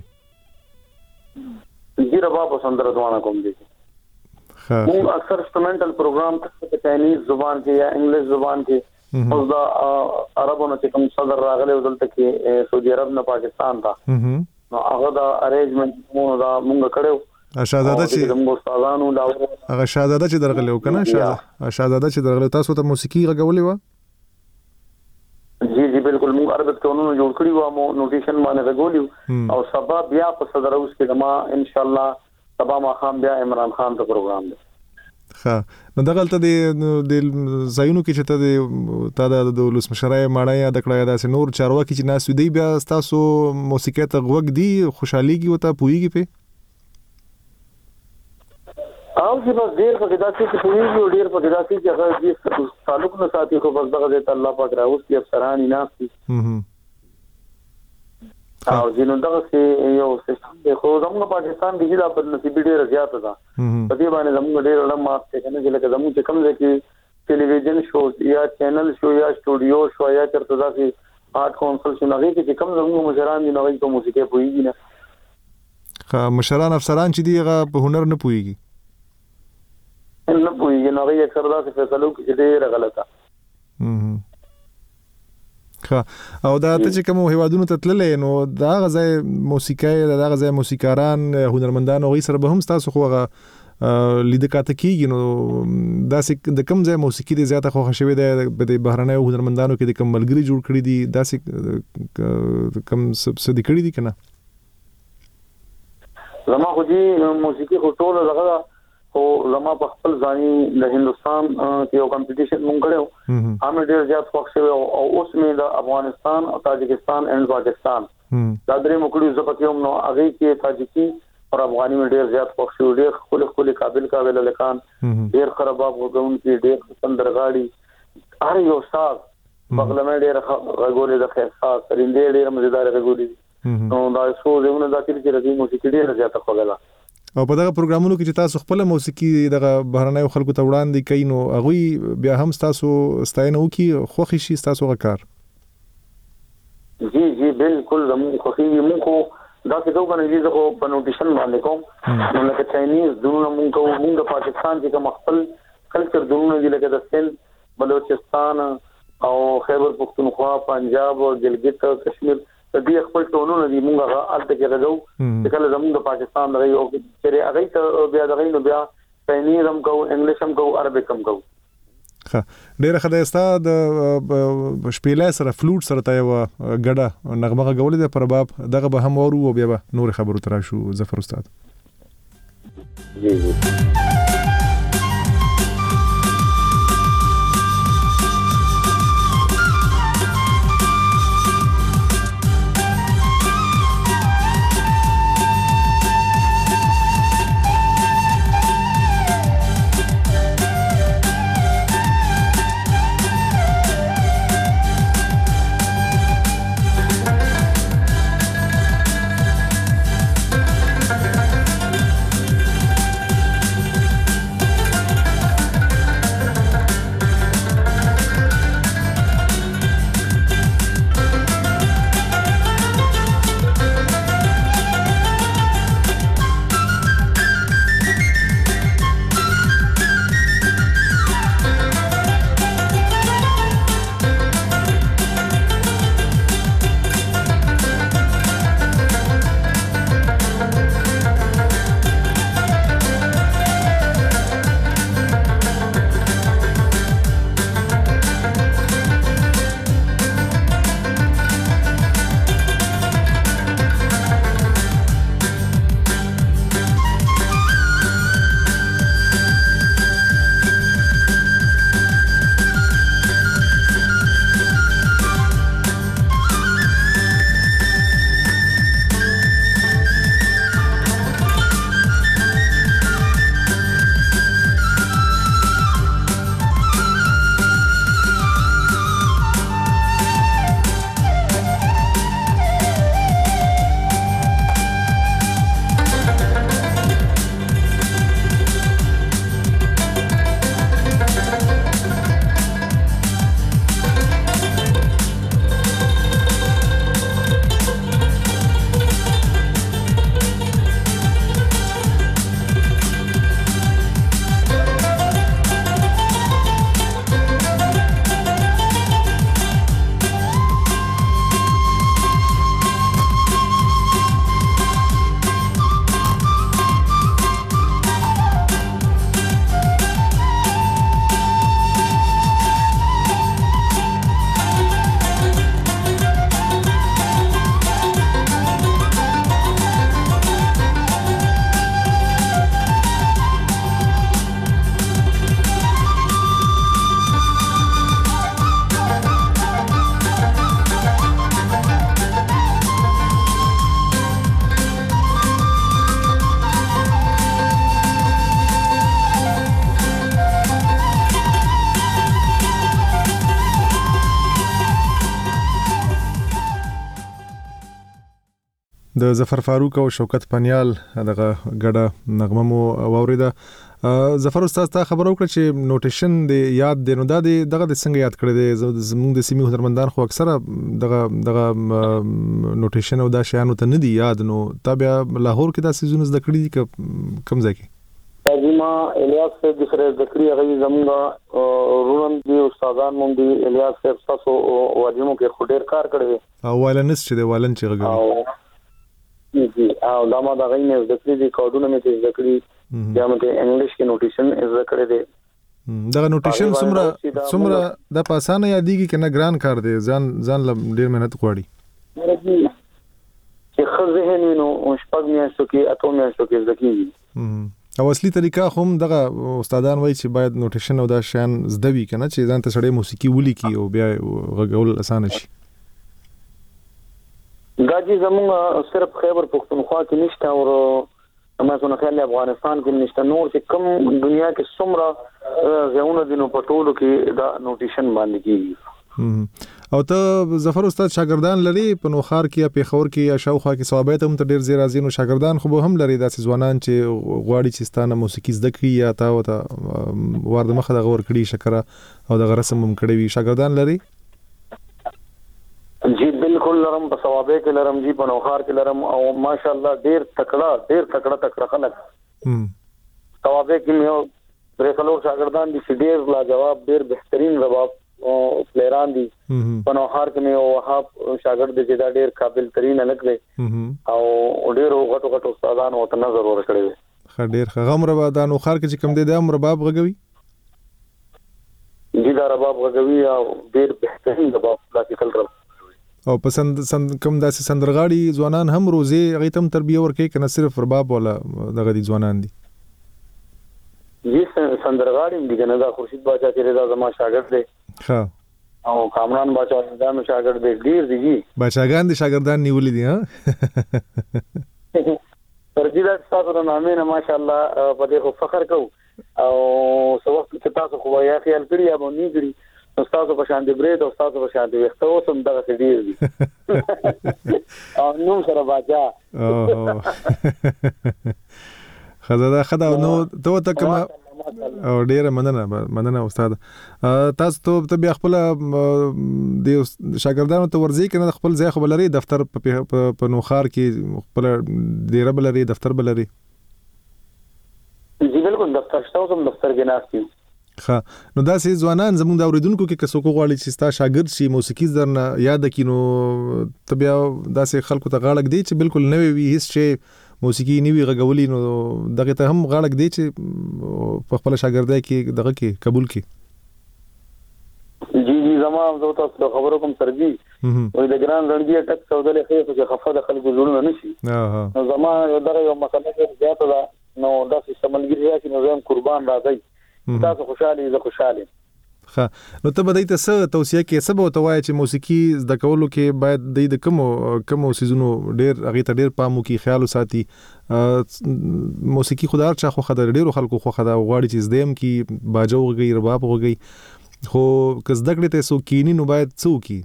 زی رباب سندره دوانه کوم دي ها موږ اکثر انسټرومنټل پروګرام ته چاینیز زبان کې یا انګلیش زبان کې اوس دا عربونو چې کوم صدر راغلی ودلته کې سعودي عرب نه پاکستان ته نو هغه دا ارینجمنت مو دا مونږ کړو شاهزاده چې موږ استادانو دا هغه شاهزاده چې درغلی وکنه شاهزاده چې درغلی تاسو ته موسیقي غوولې و جی جی بالکل موږ عربت ټونونو جوړ کړی و مو نوټیشن باندې غولیو او سبا بیا په صدر اوس کې ما ان شاء الله سبا ما خام بیا عمران خان ته پروګرام دی ها نو دغلته د د زاینو کې چې ته د تا د ولس مشرای ماړه د کړه دا نور چارواکي چې ناس دی بیا تاسو موسیقي ته غوږ دی خوشحاليږي وته پويږي په او چې بس ډیر په داسې کې پويږي ډیر په داسې چې هغه دې تعلق نه ساتي خو بس دغه ته الله پاک راوځي چې افسران ناسي او ځینو دغه چې یو سیستم دی خو زموږ پاکستان کې دا په نصیب ډیر زیات ده په دې باندې زموږ ډیر لمه ماته کنه چې لکه زموږ چې کوم ځای کې ټلویزیون شو یا چینل شو یا سټوډیو شو یا چرته داسې آرټ کونسل شو هغه کې کوم زموږ مشران دي نو هغه په موسیقي پوهیږي نه ها مشران افسران چې دی هغه په هنر نه پوهیږي نه پوهیږي نو هغه اکثر داسې فیصلو کې ډیر غلطه ها او دا ته چې کوم هیوادونو ته تللې نو دا غزای موسیقي دا غزای موسیقاران هنرمندان او غي سره به هم تاسو خو غا لیدل کاته کیږي نو دا د کوم ځای موسیقي د زیاته خوښ شوی د بهرنۍ هنرمندانو کې د کوم ملګری جوړ کړی دي دا کوم څه د کړی دي کنه زما خو دي موسیقي خو ټول لغه او زما په خپل ځاني د هندستان کې یو کمپټیشن مونږ کړو هم ډیر زیات خوښ شوی او اوس مې د افغانستان او تاجکستان اند پاکستان دا درې مکړو زپکیوم نو هغه کې تاجکی او افغاني مې ډیر زیات خوښ شو ډیر خپل خپل قابل قابل لکان ډیر خراباب وګون کې ډیر سندرغاړي هر یو ساز بغل مې ډیر غوړې د خیر ساز سرینده ډیر مزیدار غوړې نو دا څو زمونه د اخر کې راځي موسیقي ډیر زیات خوګلا او په دغه پروګرامونو کې چې تاسو خپل موسیقي دغه بهرنۍ خلکو ته وړاندې کین نو هغه بیا هم تاسو ستاینه وکي خوښی شي تاسو غکار جی جی بالکل زمو خوښي مو کو دا څه کوم نه دي خو په نوټیشن باندې کوم نو لکه چاینیز دونه مونږ کو مونږ د پاکستان چې کوم خپل کلچر دونه دي لکه د سند بلوچستان او خیبر پختونخوا پنجاب او ګلګت کشمیر د دې خپل ټولونه دي مونږه الته کې راځو چې کله زموږ د پاکستان راځي او چې هغه ته بیا دغه نو بیا چاینیز هم کو انګلیش هم کو عربیک هم کو ها ډیره خدایستا د شپېلې سره فلوټ سره تا یو غډه نغمه غولې د پرباب دغه به هم ورو او بیا به نور خبرو تر شو ظفر استاد جی جی د ظفر فاروق او شوکت پنیال دغه ګډه نغمه مو واوریده. ظفر استاد تا خبرو کړ چې نوټیشن د یاد د نو د دغه د څنګه یاد کړی دی زموږ د سیمې هنرمندان خو اکثره دغه دغه نوټیشن او دا شیانو ته نه دی یاد، نو تا بیا لاهور کې دا سيزونه زده کړی دي کم ځای کې؟ ترجمه الیاس صاحب د سره ذکر هغه زموږ رونن دي استادان مونږ دي الیاس صاحب تاسو واجبو کې خډیر کار کړی او وایلنس چې دی وایلن چې غږی جی او دا ما دا غي نه ذکر دي کوډونه مې ته ذکر یا مته انګلیش کې نوټیشن ذکر دی. دا نوټیشن څومره څومره د پاسانه یادېږي کنه ګران کار دی، ځان ځان ډیر مهنت غواړي چې خو ذهن نو شپږ میاشتو کې اته میاشتو کې ځکه او اصلي طریقه هم دغه استادان وایي چې باید نوټیشن او دا شان زده وي کنه چې ځان ته سړی موسیقي ولیکي او بیا غږول اسانه شي. غاجي زموږ صرف خیبر پختونخوا کې نشته او ما څنګه خیال افغانستان کې نشته، نور چې کوم دنیا کې څومره ځایونه دي نو په ټولو کې دا نوټیشن باندې کیږي. او ته ظفر استاد شاګردان لري په نوخار کې یا پیښور کې یا شاوخوا کې ثوابت هم ته ډیر زیات راځي، نو شاګردان خو به هم لري داسې ځوانان چې غواړي چې ستانه موسیقي زده کړي یا تا وته ورده مخه دغه ور کړی شکره او دغه رسم هم کړی وي، شاګردان لري؟ جی بالکل لرم، په ثوابه کې لرم، جی په نوخار کې لرم او ماشاءالله ډیر تکړه ډیر تکړه تکړه خلک ثوابه کې مې پرېکلو شاګردان دي چې ډیر لاجواب ډیر بهترین رباب او پلیران دي. په نوخار کې مې وهاب شاګرد دي چې دا ډیر قابل ترين الګ دي او ډیر غټو غټو استادانو ته نظر ورکړي. خ ډیر غم رباب دا نوخار کې چې کم دي د رباب غږوي جی دا رباب غږوي او ډیر بهترین رباب کلاسیکل رباب او پسند سند کوم داسې سندرغاړي ځوانان هم روزي هغه تم تربیه ورکړي کنه صرف رباب ولا دغه دي ځوانان دي؟ جی سندرغاړي دي کنه دا خورشید باچا چې دا زما شاګرد دی ها او کامران باچا دا مې شاګرد دی ډیر دي جی باچاګان دي شاګردان نیولې دي ها ترجیح تاسو د نامې نه ماشاءالله په دې خو فخر کو او څو وخت چې تاسو خو یا خیال کړی یا مونږ کړی استاد په شان دي برید او استاد په شان دي وختو سم دغه ډیر دي او نو سره باجا خزاده خدا نو ته ته کوم او ډیر مننه مننه استاد. تاسو ته بیا خپل د شاګردانو ته ورځي کنه خپل ځای خپل لري دفتر په نوخار کې خپل ډیر بل لري دفتر بل لري؟ جی بالکل دفتر شته او دفتر کې ناشتي. ها نو دا سي ځوانان زموږ د اوریدونکو کې کسو کو غواړي چې ستا شاګرد شي موسیقي درنه یاد کینو ته بیا دا سي خلکو ته غاړک دی چې بالکل نوې وي هیڅ شي موسیقي نیوي غغولي نو دغه ته هم غاړک دی چې په خپل شاګردای کې دغه کې قبول کی. جی جی زما زه تاسو خبرو کوم سرجی وې د ګران رنګي ټک سودلې خې چې خفه د خلکو زړونه نشي. ها زما دغه یو مسله کې زیاته ده نو دا چې سملګری چې نو زم قربان راځي تاسو خوشاله زه خوشاله. ها نو ته بدای ته څه توصیه کې سبا ته وای چې موسیقي زده کولو کې باید د کوم کوم سيزونو ډیر هغه ته ډیر پامو کې خیال وساتي. موسیقي خدای چا خو خدای ډیرو خلکو خو خدای غواړي چې زدم کې باجو وګي رباب وګي خو که زده کړې ته سو کینی نو باید څو کی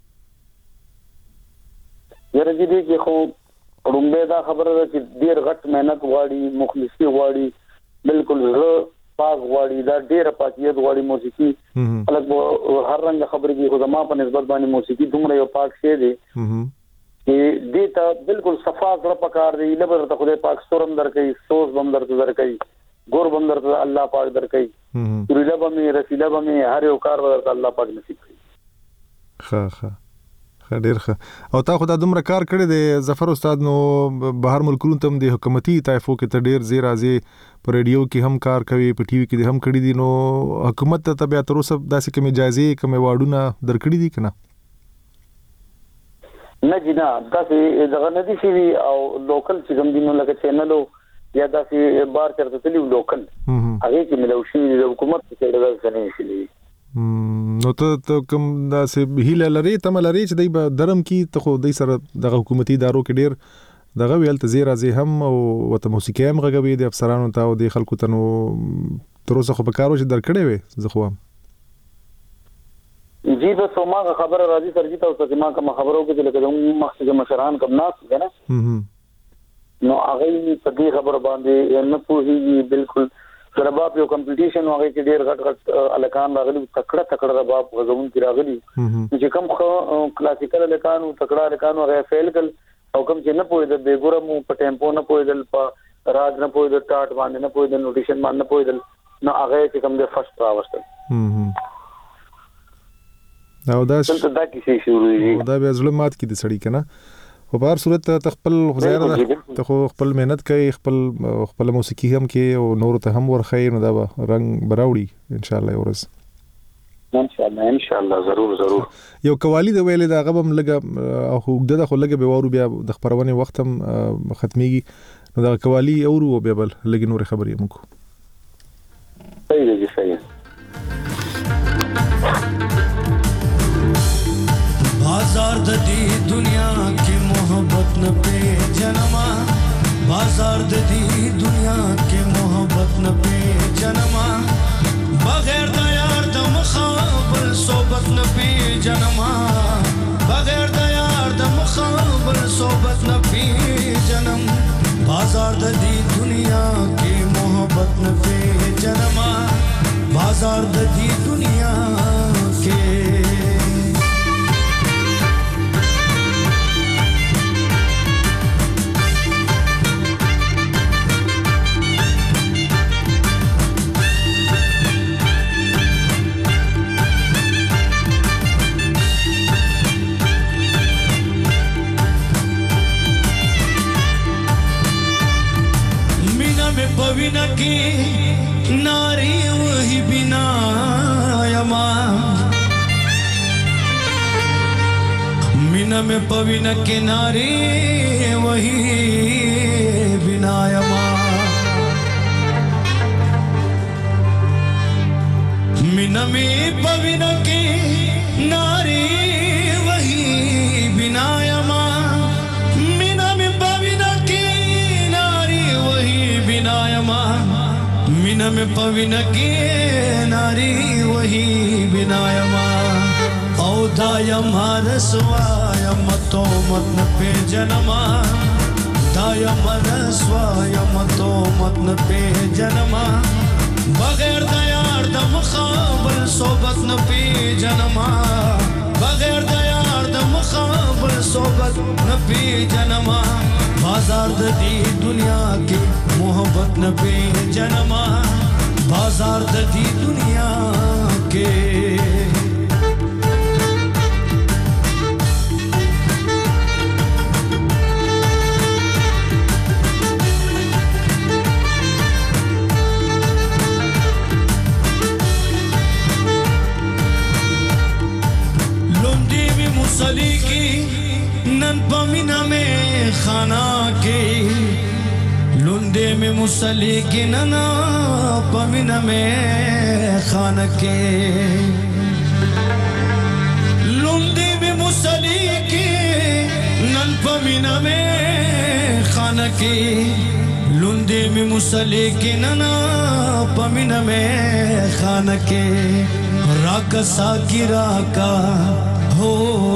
یره دې کې خو رومبه دا خبره ده چې ډیر غټ مهنت غواړي مخلصي غواړي بالکل زه پاک غواړي دا ډیره پاکیت غواړي موسیقي الګ هر رنګ خبرې کې خو زما په نسبت باندې موسیقي دومره یو پاک شی دی چې دې ته بالکل صفا کړه پکار دی لبر ته خدای پاک سورم درکې سوز بم درته درکې ګور بم درته الله پاک درکې ورله بمې رسیله بمې هر یو کار ورته الله پاک نصیب کړي. ها ها ډیر ښه او تا خو دا دومره کار کړی دی ظفر استاد نو بهر ملکونو ته هم د حکومتي طایفو کې ته ډیر زیر راځي په ریډیو کې هم کار کوي په ټي وي کې هم کړی دي نو حکومت ته بیا تر اوسه داسې کومې اجازه کومې واډونه درکړي دي کنه؟ نه جنا داسې دغه نه دي شي او لوکل چې کوم دینو لکه چینلو یا داسې بار چرته تللی لوکل هغه کې ملو شي د حکومت څخه دغه نه شي. نو ته کوم داسې هیله لري تم لري چې دای په درم کې ته خو دای سره د حکومتي ادارو کې ډیر دغه ویل ته زیرا زی هم او وته موسیقي هم غږوي د افسرانو ته او د خلکو ته نو تر اوسه خو په کارو چې درکړې وي زه خو جی بس ما خبر راځي سرجی تاسو ته ما کوم خبرو کې لکه د مخکې مشران کوم ناس کنه نو هغه په دې خبر باندې نه پوهیږي بالکل رباب یو کمپټیشن هغه کې ډیر غټ غټ الکان راغلي تکړه تکړه رباب غزون کې راغلي چې کوم کلاسیکل الکان تکړه الکان هغه فیل کل او کوم چې نه پوهیدل د ګورم په ټیمپو نه پوهیدل په راج نه پوهیدل ټاټ باندې نه پوهیدل نوټیشن باندې نه پوهیدل نو هغه چې کوم د فرست راوستل دا دا څنګه دا کیسه شروع دي دا به ظلم مات کی د سړی کنه په بهر صورت ته خپل غزایر ته خپل مهنت کوي خپل خپل موسیقي هم کې او نور ته هم ورخی نو دا به رنگ براوړي ان شاء الله ورس ان شاء الله ان شاء الله ضرور ضرور یو قوالی د ویلې دا غبم لګه او خوګده د خو لګه به ورو بیا د خبرونه وخت هم ختميږي نو دا قوالی اورو بیا بل لګي نور خبرې موږ صحیح دی صحیح बाजार दी दुनिया की मोहब्बत न पे जन्मा बाजार दी दुनिया की मोहब्बत न पे जन्मा बगैर दयार द मुखाबल सोबत न पे जन्मा बगैर दयार द मुखाबल सोबत न पे जन्म बाजार दी दुनिया की मोहब्बत न पे जन्मा बाजार दी दुनिया के पविना की नारी वही बिना यमा मीना में पविना की नारी वही बिना यमा मीना में पविना की नारी वही बिना यमा मीना में पविना की नारी वही बिनायमा मीना में पविन की नारी वही बिनायमा औदायमा रसवायम तो मत न पे जन्मा दायम रसवायम तो मत न पे जन्मा बगैर दयार द मुखाबल सोबत न पे जन्मा बगैर दयार द मुखाबल सोबत न पे जन्मा बाजार दी दुनिया की मोहब्बत न पे जन्मा बाजार दी दुनिया के लुंडी में मुसली की नन पमीना में खाना के लुंडे में मुसली की नना पमीना में खाना के लुंडे में मुसली की नन पमीना में खाना के लुंडे में मुसली की नना पमीना में खाना के राकसा की राका हो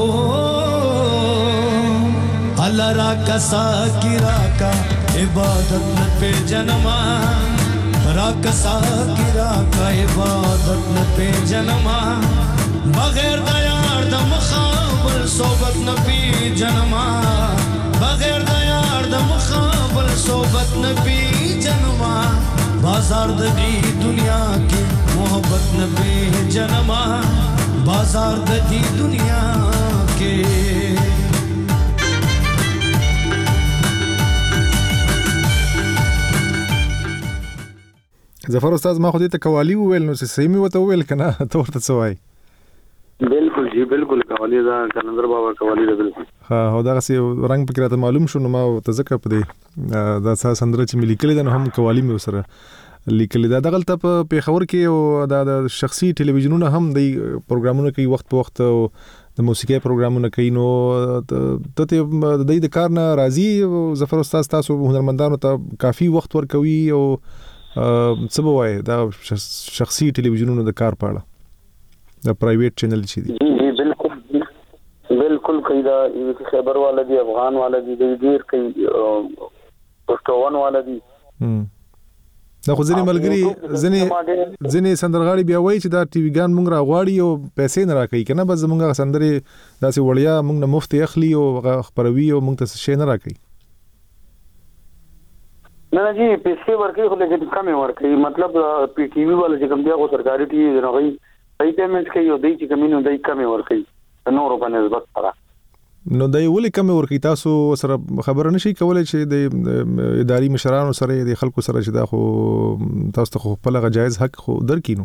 अल्लाह राकसा की राका इबादत न पे जन्मा राकसा की राका इबादत न पे जन्मा बगैर दयार द मुखाबल सोबत न पे जन्मा बगैर दयार द मुखाबल सोबत न पे जन्मा बाजार दी दुनिया की मोहब्बत न पे जन्मा बाजार दी दुनिया के ظفر استاد ما خو دې ته قوالی وویل نو صحیح مې وته وویل کنه ته ورته څه وایي بالکل جی بالکل قوالی دا کلندر بابا قوالی دا بالکل ها هو دا څه رنگ پکې راته معلوم شو نو ما ته ځکه په دې دا څه سندره چې ملي کړي دا نو هم قوالی مې وسره لیکل دا دغلته په پیښور کې او دا د شخصي ټلویزیونونو هم د پروګرامونو کوي وخت په وخت د موسیقي پروګرامونو کوي نو ته د دې کار نه راضي ظفر استاد تاسو هنرمندانو ته کافي وخت ورکوي او څه به وایي دا شخصي ټلویزیونونو د کار په اړه د پرایویټ چینل چې دي. جی جی بالکل بالکل کیدا خیبر والا دی, افغان والا دی, ډیر کوي پښتون والا دی. دا خو ځینې ملګري ځینې ځینې سندرغاړي بیا وایي چې دا ټي وي ګان مونږ راغواړي او پیسې نه راکوي که نه, بس زمونږ سندرې داسې وړیا مونږ نه مفت اخلي او خپروي او مونږ ته شی نه راکوي. نه نه جی پیسې ورکوي خو لیکن کمې ورکوي. مطلب پی ټي وي والا چې کوم دی هغه سرکاري ټي وي دی نو هغوی صحیح پیمنټ کوي او دی چې کمې نو دی کمې ورکوي د نورو په نسبت سره. نو دای ولې کم ورکی تاسو سره خبره نشي کولای چې د اداري مشرانو سره د خلکو سره چې دا خو تاسو ته خو په لغه جایز حق خو درکینو؟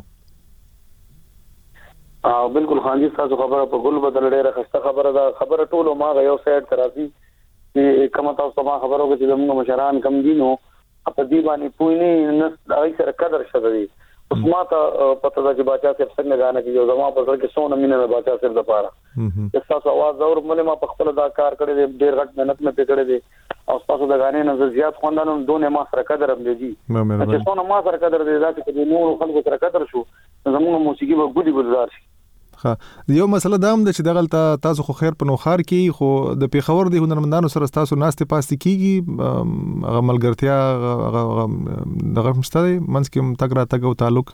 اه بالکل خان جی تاسو خبره په ګل بدل ډیره خسته خبره ده. خبره ټولو ما غيو سایډ ترافي چې کوم تاسو ما خبرو کې چې موږ مشران کم دي نو په دې باندې پوي نه نه هغه سره قدر شته دي. اوس ما ته پته ده چې باچا صاحب څنګه غانه کې یو زما په سر کې سونه مینه ده باچا صاحب د پاره. تاسو आवाज اور مله ما په خپل دا کار کړی دی, ډیر غټ مهنت مې پکړی دی او تاسو د غانې نه زیات خوندانو دونه ما سره قدر هم دی. چې سونه ما سره قدر دی دا چې نور خلکو سره قدر شو زموږ موسیقي به ګودي ګلزار شي. ها یو مسله دا هم ده چې دغلته تاسو خو خیر په نوخار کې خو د پیښور د هنرمندانو سره تاسو ناستې پاستې کیږي هغه ملګرتیا هغه دغه مستری منځ کې تګ را تګ او تعلق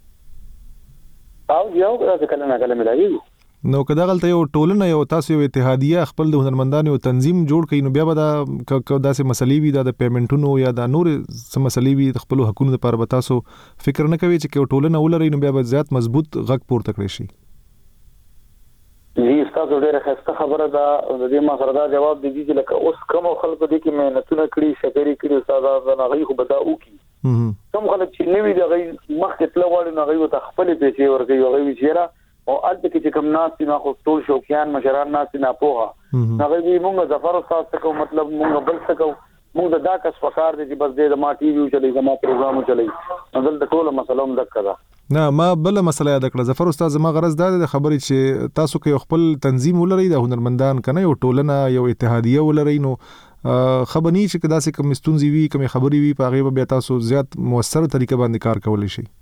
او یو دا کله نه کله ملایي. نو که دغلته یو ټولنه یو تاسو یو اتحادیه خپل د هنرمندانو یو تنظیم جوړ کړئ نو بیا به دا داسې مسلې وي د پیمنټونو یا د نور څه مسلې وي د خپل حقوقو لپاره به تاسو فکر نه کوئ چې یو ټولنه ولرئ نو بیا به زیات مضبوط غږ پورته کړئ شي؟ جی تاسو ډیره ښه خبره ده. د دې ما سره دا جواب دی چې لکه اوس کوم خلکو دي کې مهنتونه کړي شکرې کړي استاد نه غي خو بدا وکي کوم خلک چې نوی د غي مخکې تل وړي نه غي ته خپل پیسې ورکوي او غي چیرې او البته کې کوم ناس نه خو ټول شوقيان مشران ناس نه پوها نه غي موږ ظفر استاد څخه مطلب موږ بل څه موږ دا کس فقار دي چې بس دې ما ټي وي چلی زما پروګرام چلی نزل د ټول مسلو مدکا ده. نه ما بل مسله یاد کړه ظفر استاد زما غرض دا د خبرې چې تاسو کې خپل تنظیم ولرئ د هنرمندان کنه یو ټولنه یو اتحادیه ولرئ نو خبرني چې داسې کوم ستونزې وي کوم خبرې وي په هغه به تاسو زیات موثر طریقه باندې کار کولای شئ.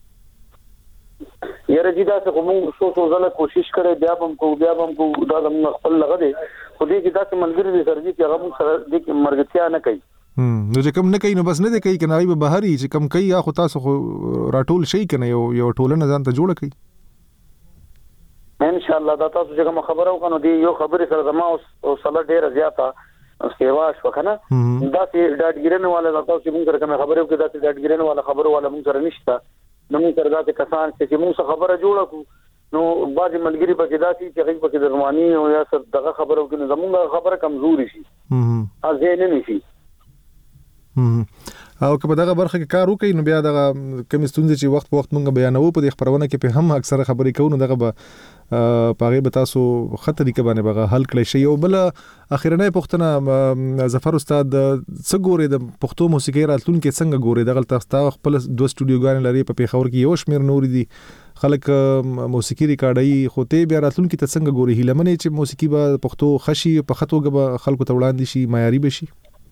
یاره جی دا څه کوم څو څو ځله کوشش کړي بیا هم کو بیا هم کو دا د خپل لغه دي خو دې کې دا چې ملګری دي سره دي چې هغه سره دې کې مرګتیا نه کوي. هم نو چې کوم نه کوي نو بس نه دی کوي کنه به بهري چې کوم کوي یا خو تاسو خو راټول شي کنه یو یو ټولنه ځان ته جوړ کړئ ان شاء الله. دا تاسو چې کوم خبرو کنه دی یو خبرې سره زما او صلاح ډیره زیاته سیوا شو کنه دا چې ډاډګیرنه والا تاسو چې موږ سره کوم خبرو کې دا چې ډاډګیرنه والا خبرو والا موږ سره نشته نو موږ سره دا کسان چې موږ سره خبره جوړه کو نو بعض ملګری پکې دا چې هغه پکې درمانی او یا څه دغه خبرو کې زموږ خبره کمزوري شي هم ازه نه نشي. او که په دغه برخه کې کار وکړي نو بیا دغه کوم ستونزې چې وخت په وخت مونږ بیانوو په دې خبرونه کې په هم اکثره خبرې کوو نو دغه به پاغه به تاسو خطر کې باندې به حل کړئ شي. او بل اخیرنۍ پوښتنه ظفر استاد څه ګوري د پښتو موسیقي راتلونکي څنګه ګوري دغه تاسو خپل دوه سټوډیوګان لري په پیښور کې یو شمیر نور دي خلک موسیقي ریکارډي خو ته بیا راتلونکي ته څنګه ګوري هیلمنه چې موسیقي به پښتو خشي په خطوګه به خلکو ته وړاندې شي معیاري بشي؟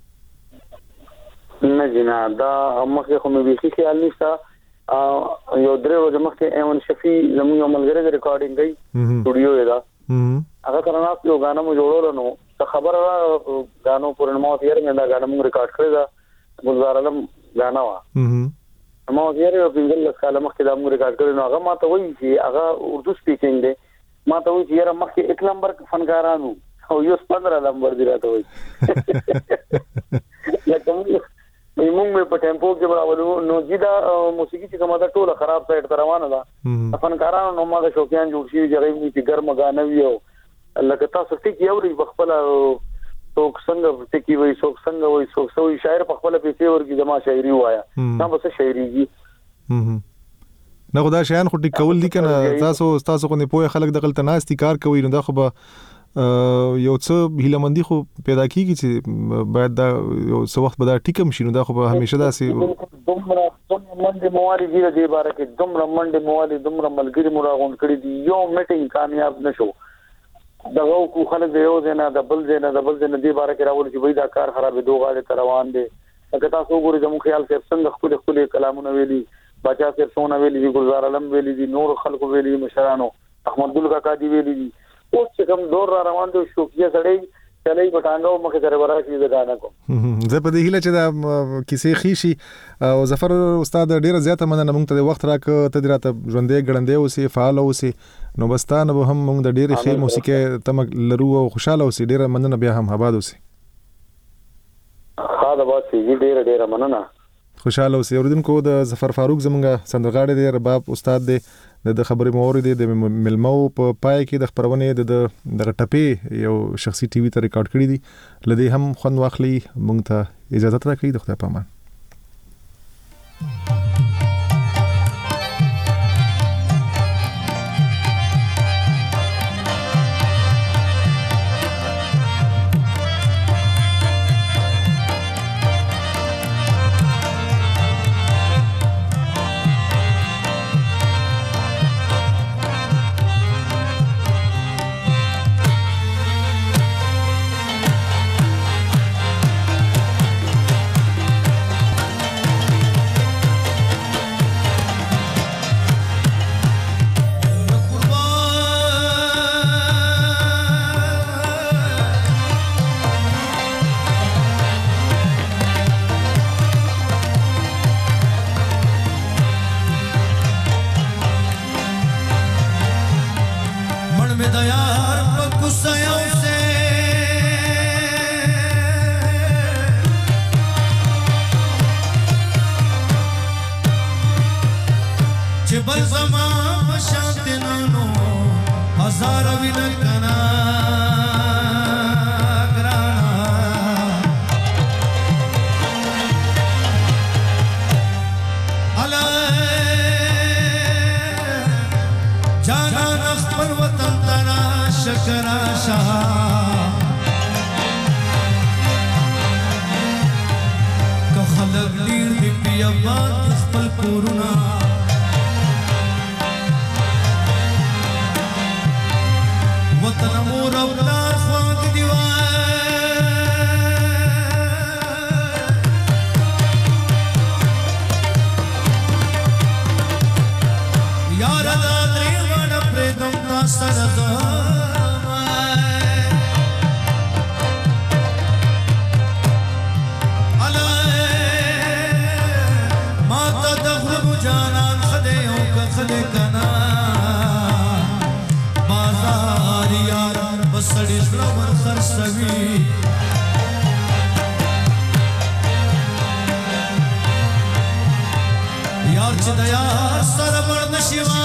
نه جنا دا مخه خو مې به خیال نشته یو درې ورځې مخکې ایمن شفیع زموږ ملګری د ریکارډینګ کوي سټوډیو یې دا هغه سره ناس یو غانا مو جوړول نو څه خبره غانو پورنمو تیر مې دا غانا مو ریکارډ کړی دا ګلزار علم غانا وا مو یې یو بنګل کاله مخکې دا مو ریکارډ کړی نو هغه ماته وایي چې هغه اردو سپیکینګ دی ماته وایي چې یاره مخکې یک نمبر فنکارانو او یو پندرہ نمبر دی راته وایي لکه موږ په ټیمپو کې براولو نو جدا موسیقي چې کومه دا ټوله خراب سایت ته روانه ده فنکارانو نو ماده شوقیان جوړ شي چې چې ګرم غانه وي او لکه تاسو ټکی اوري بخپل څوک څنګه ټکی وي څوک څنګه وي څوک سوي شاعر په خپل پیسې ورګي زما شاعري وایا دا بس شاعري دي نه خدای شیان خو ټیک کول دي کنه تاسو تاسو کو نه پوهه خلک دغه تناستي کار کوي نو دا خو به یو څه هیلمندي خو پیدا کیږي چې باید دا یو څه وخت به دا ټیکم شي نو دا خو به همیشه داسې دومره دومره منډه مواري دی د باره کې دومره منډه مواري دومره ملګری مراغون کړی دی یو میټینګ کامیاب نشو دغه کو خلک یو ځنه د بل ځنه د بل ځنه دی باره کې راول چې وای دا کار خراب دوغاله تر روان دي اګه تاسو وګورئ زموږ خیال کې څنګه خپل خپل کلامونه ویلي بچا صاحب سونه ویلي ګلزار علم ویلي دي نور خلکو ویلي مشرانو احمد ګل کاکا دی ویلي دي اوس چې کوم دور را روان دی شوقیه سړی چلای بټانګو مخه سره وراشي د غانا کوم زه په دې هیله چې دا کیسې خيشي او ظفر استاد ډیره زیاته مننه مونږ ته وخت راک ته دراته ژوندې ګړندې اوسې فعال اوسې نو بستانه به هم مونږ د ډیره ښه موسیقي تم لرو او خوشاله اوسې ډیره مننه بیا هم آباد اوسې خا دا واسي ډیره ډیره مننه خوشاله اوسې اوردونکو د ظفر فاروق زمونږ سندرغاړي دی رباب استاد دی د خبرې موري دی د ملمو په پای کې د خبرونه د د ټپې یو شخصي ټي وي ته ریکارډ کړی دی لدی هم خوند واخلي مونږ ته اجازه راکړئ د خدای په امان यार च दया सरवण शिवा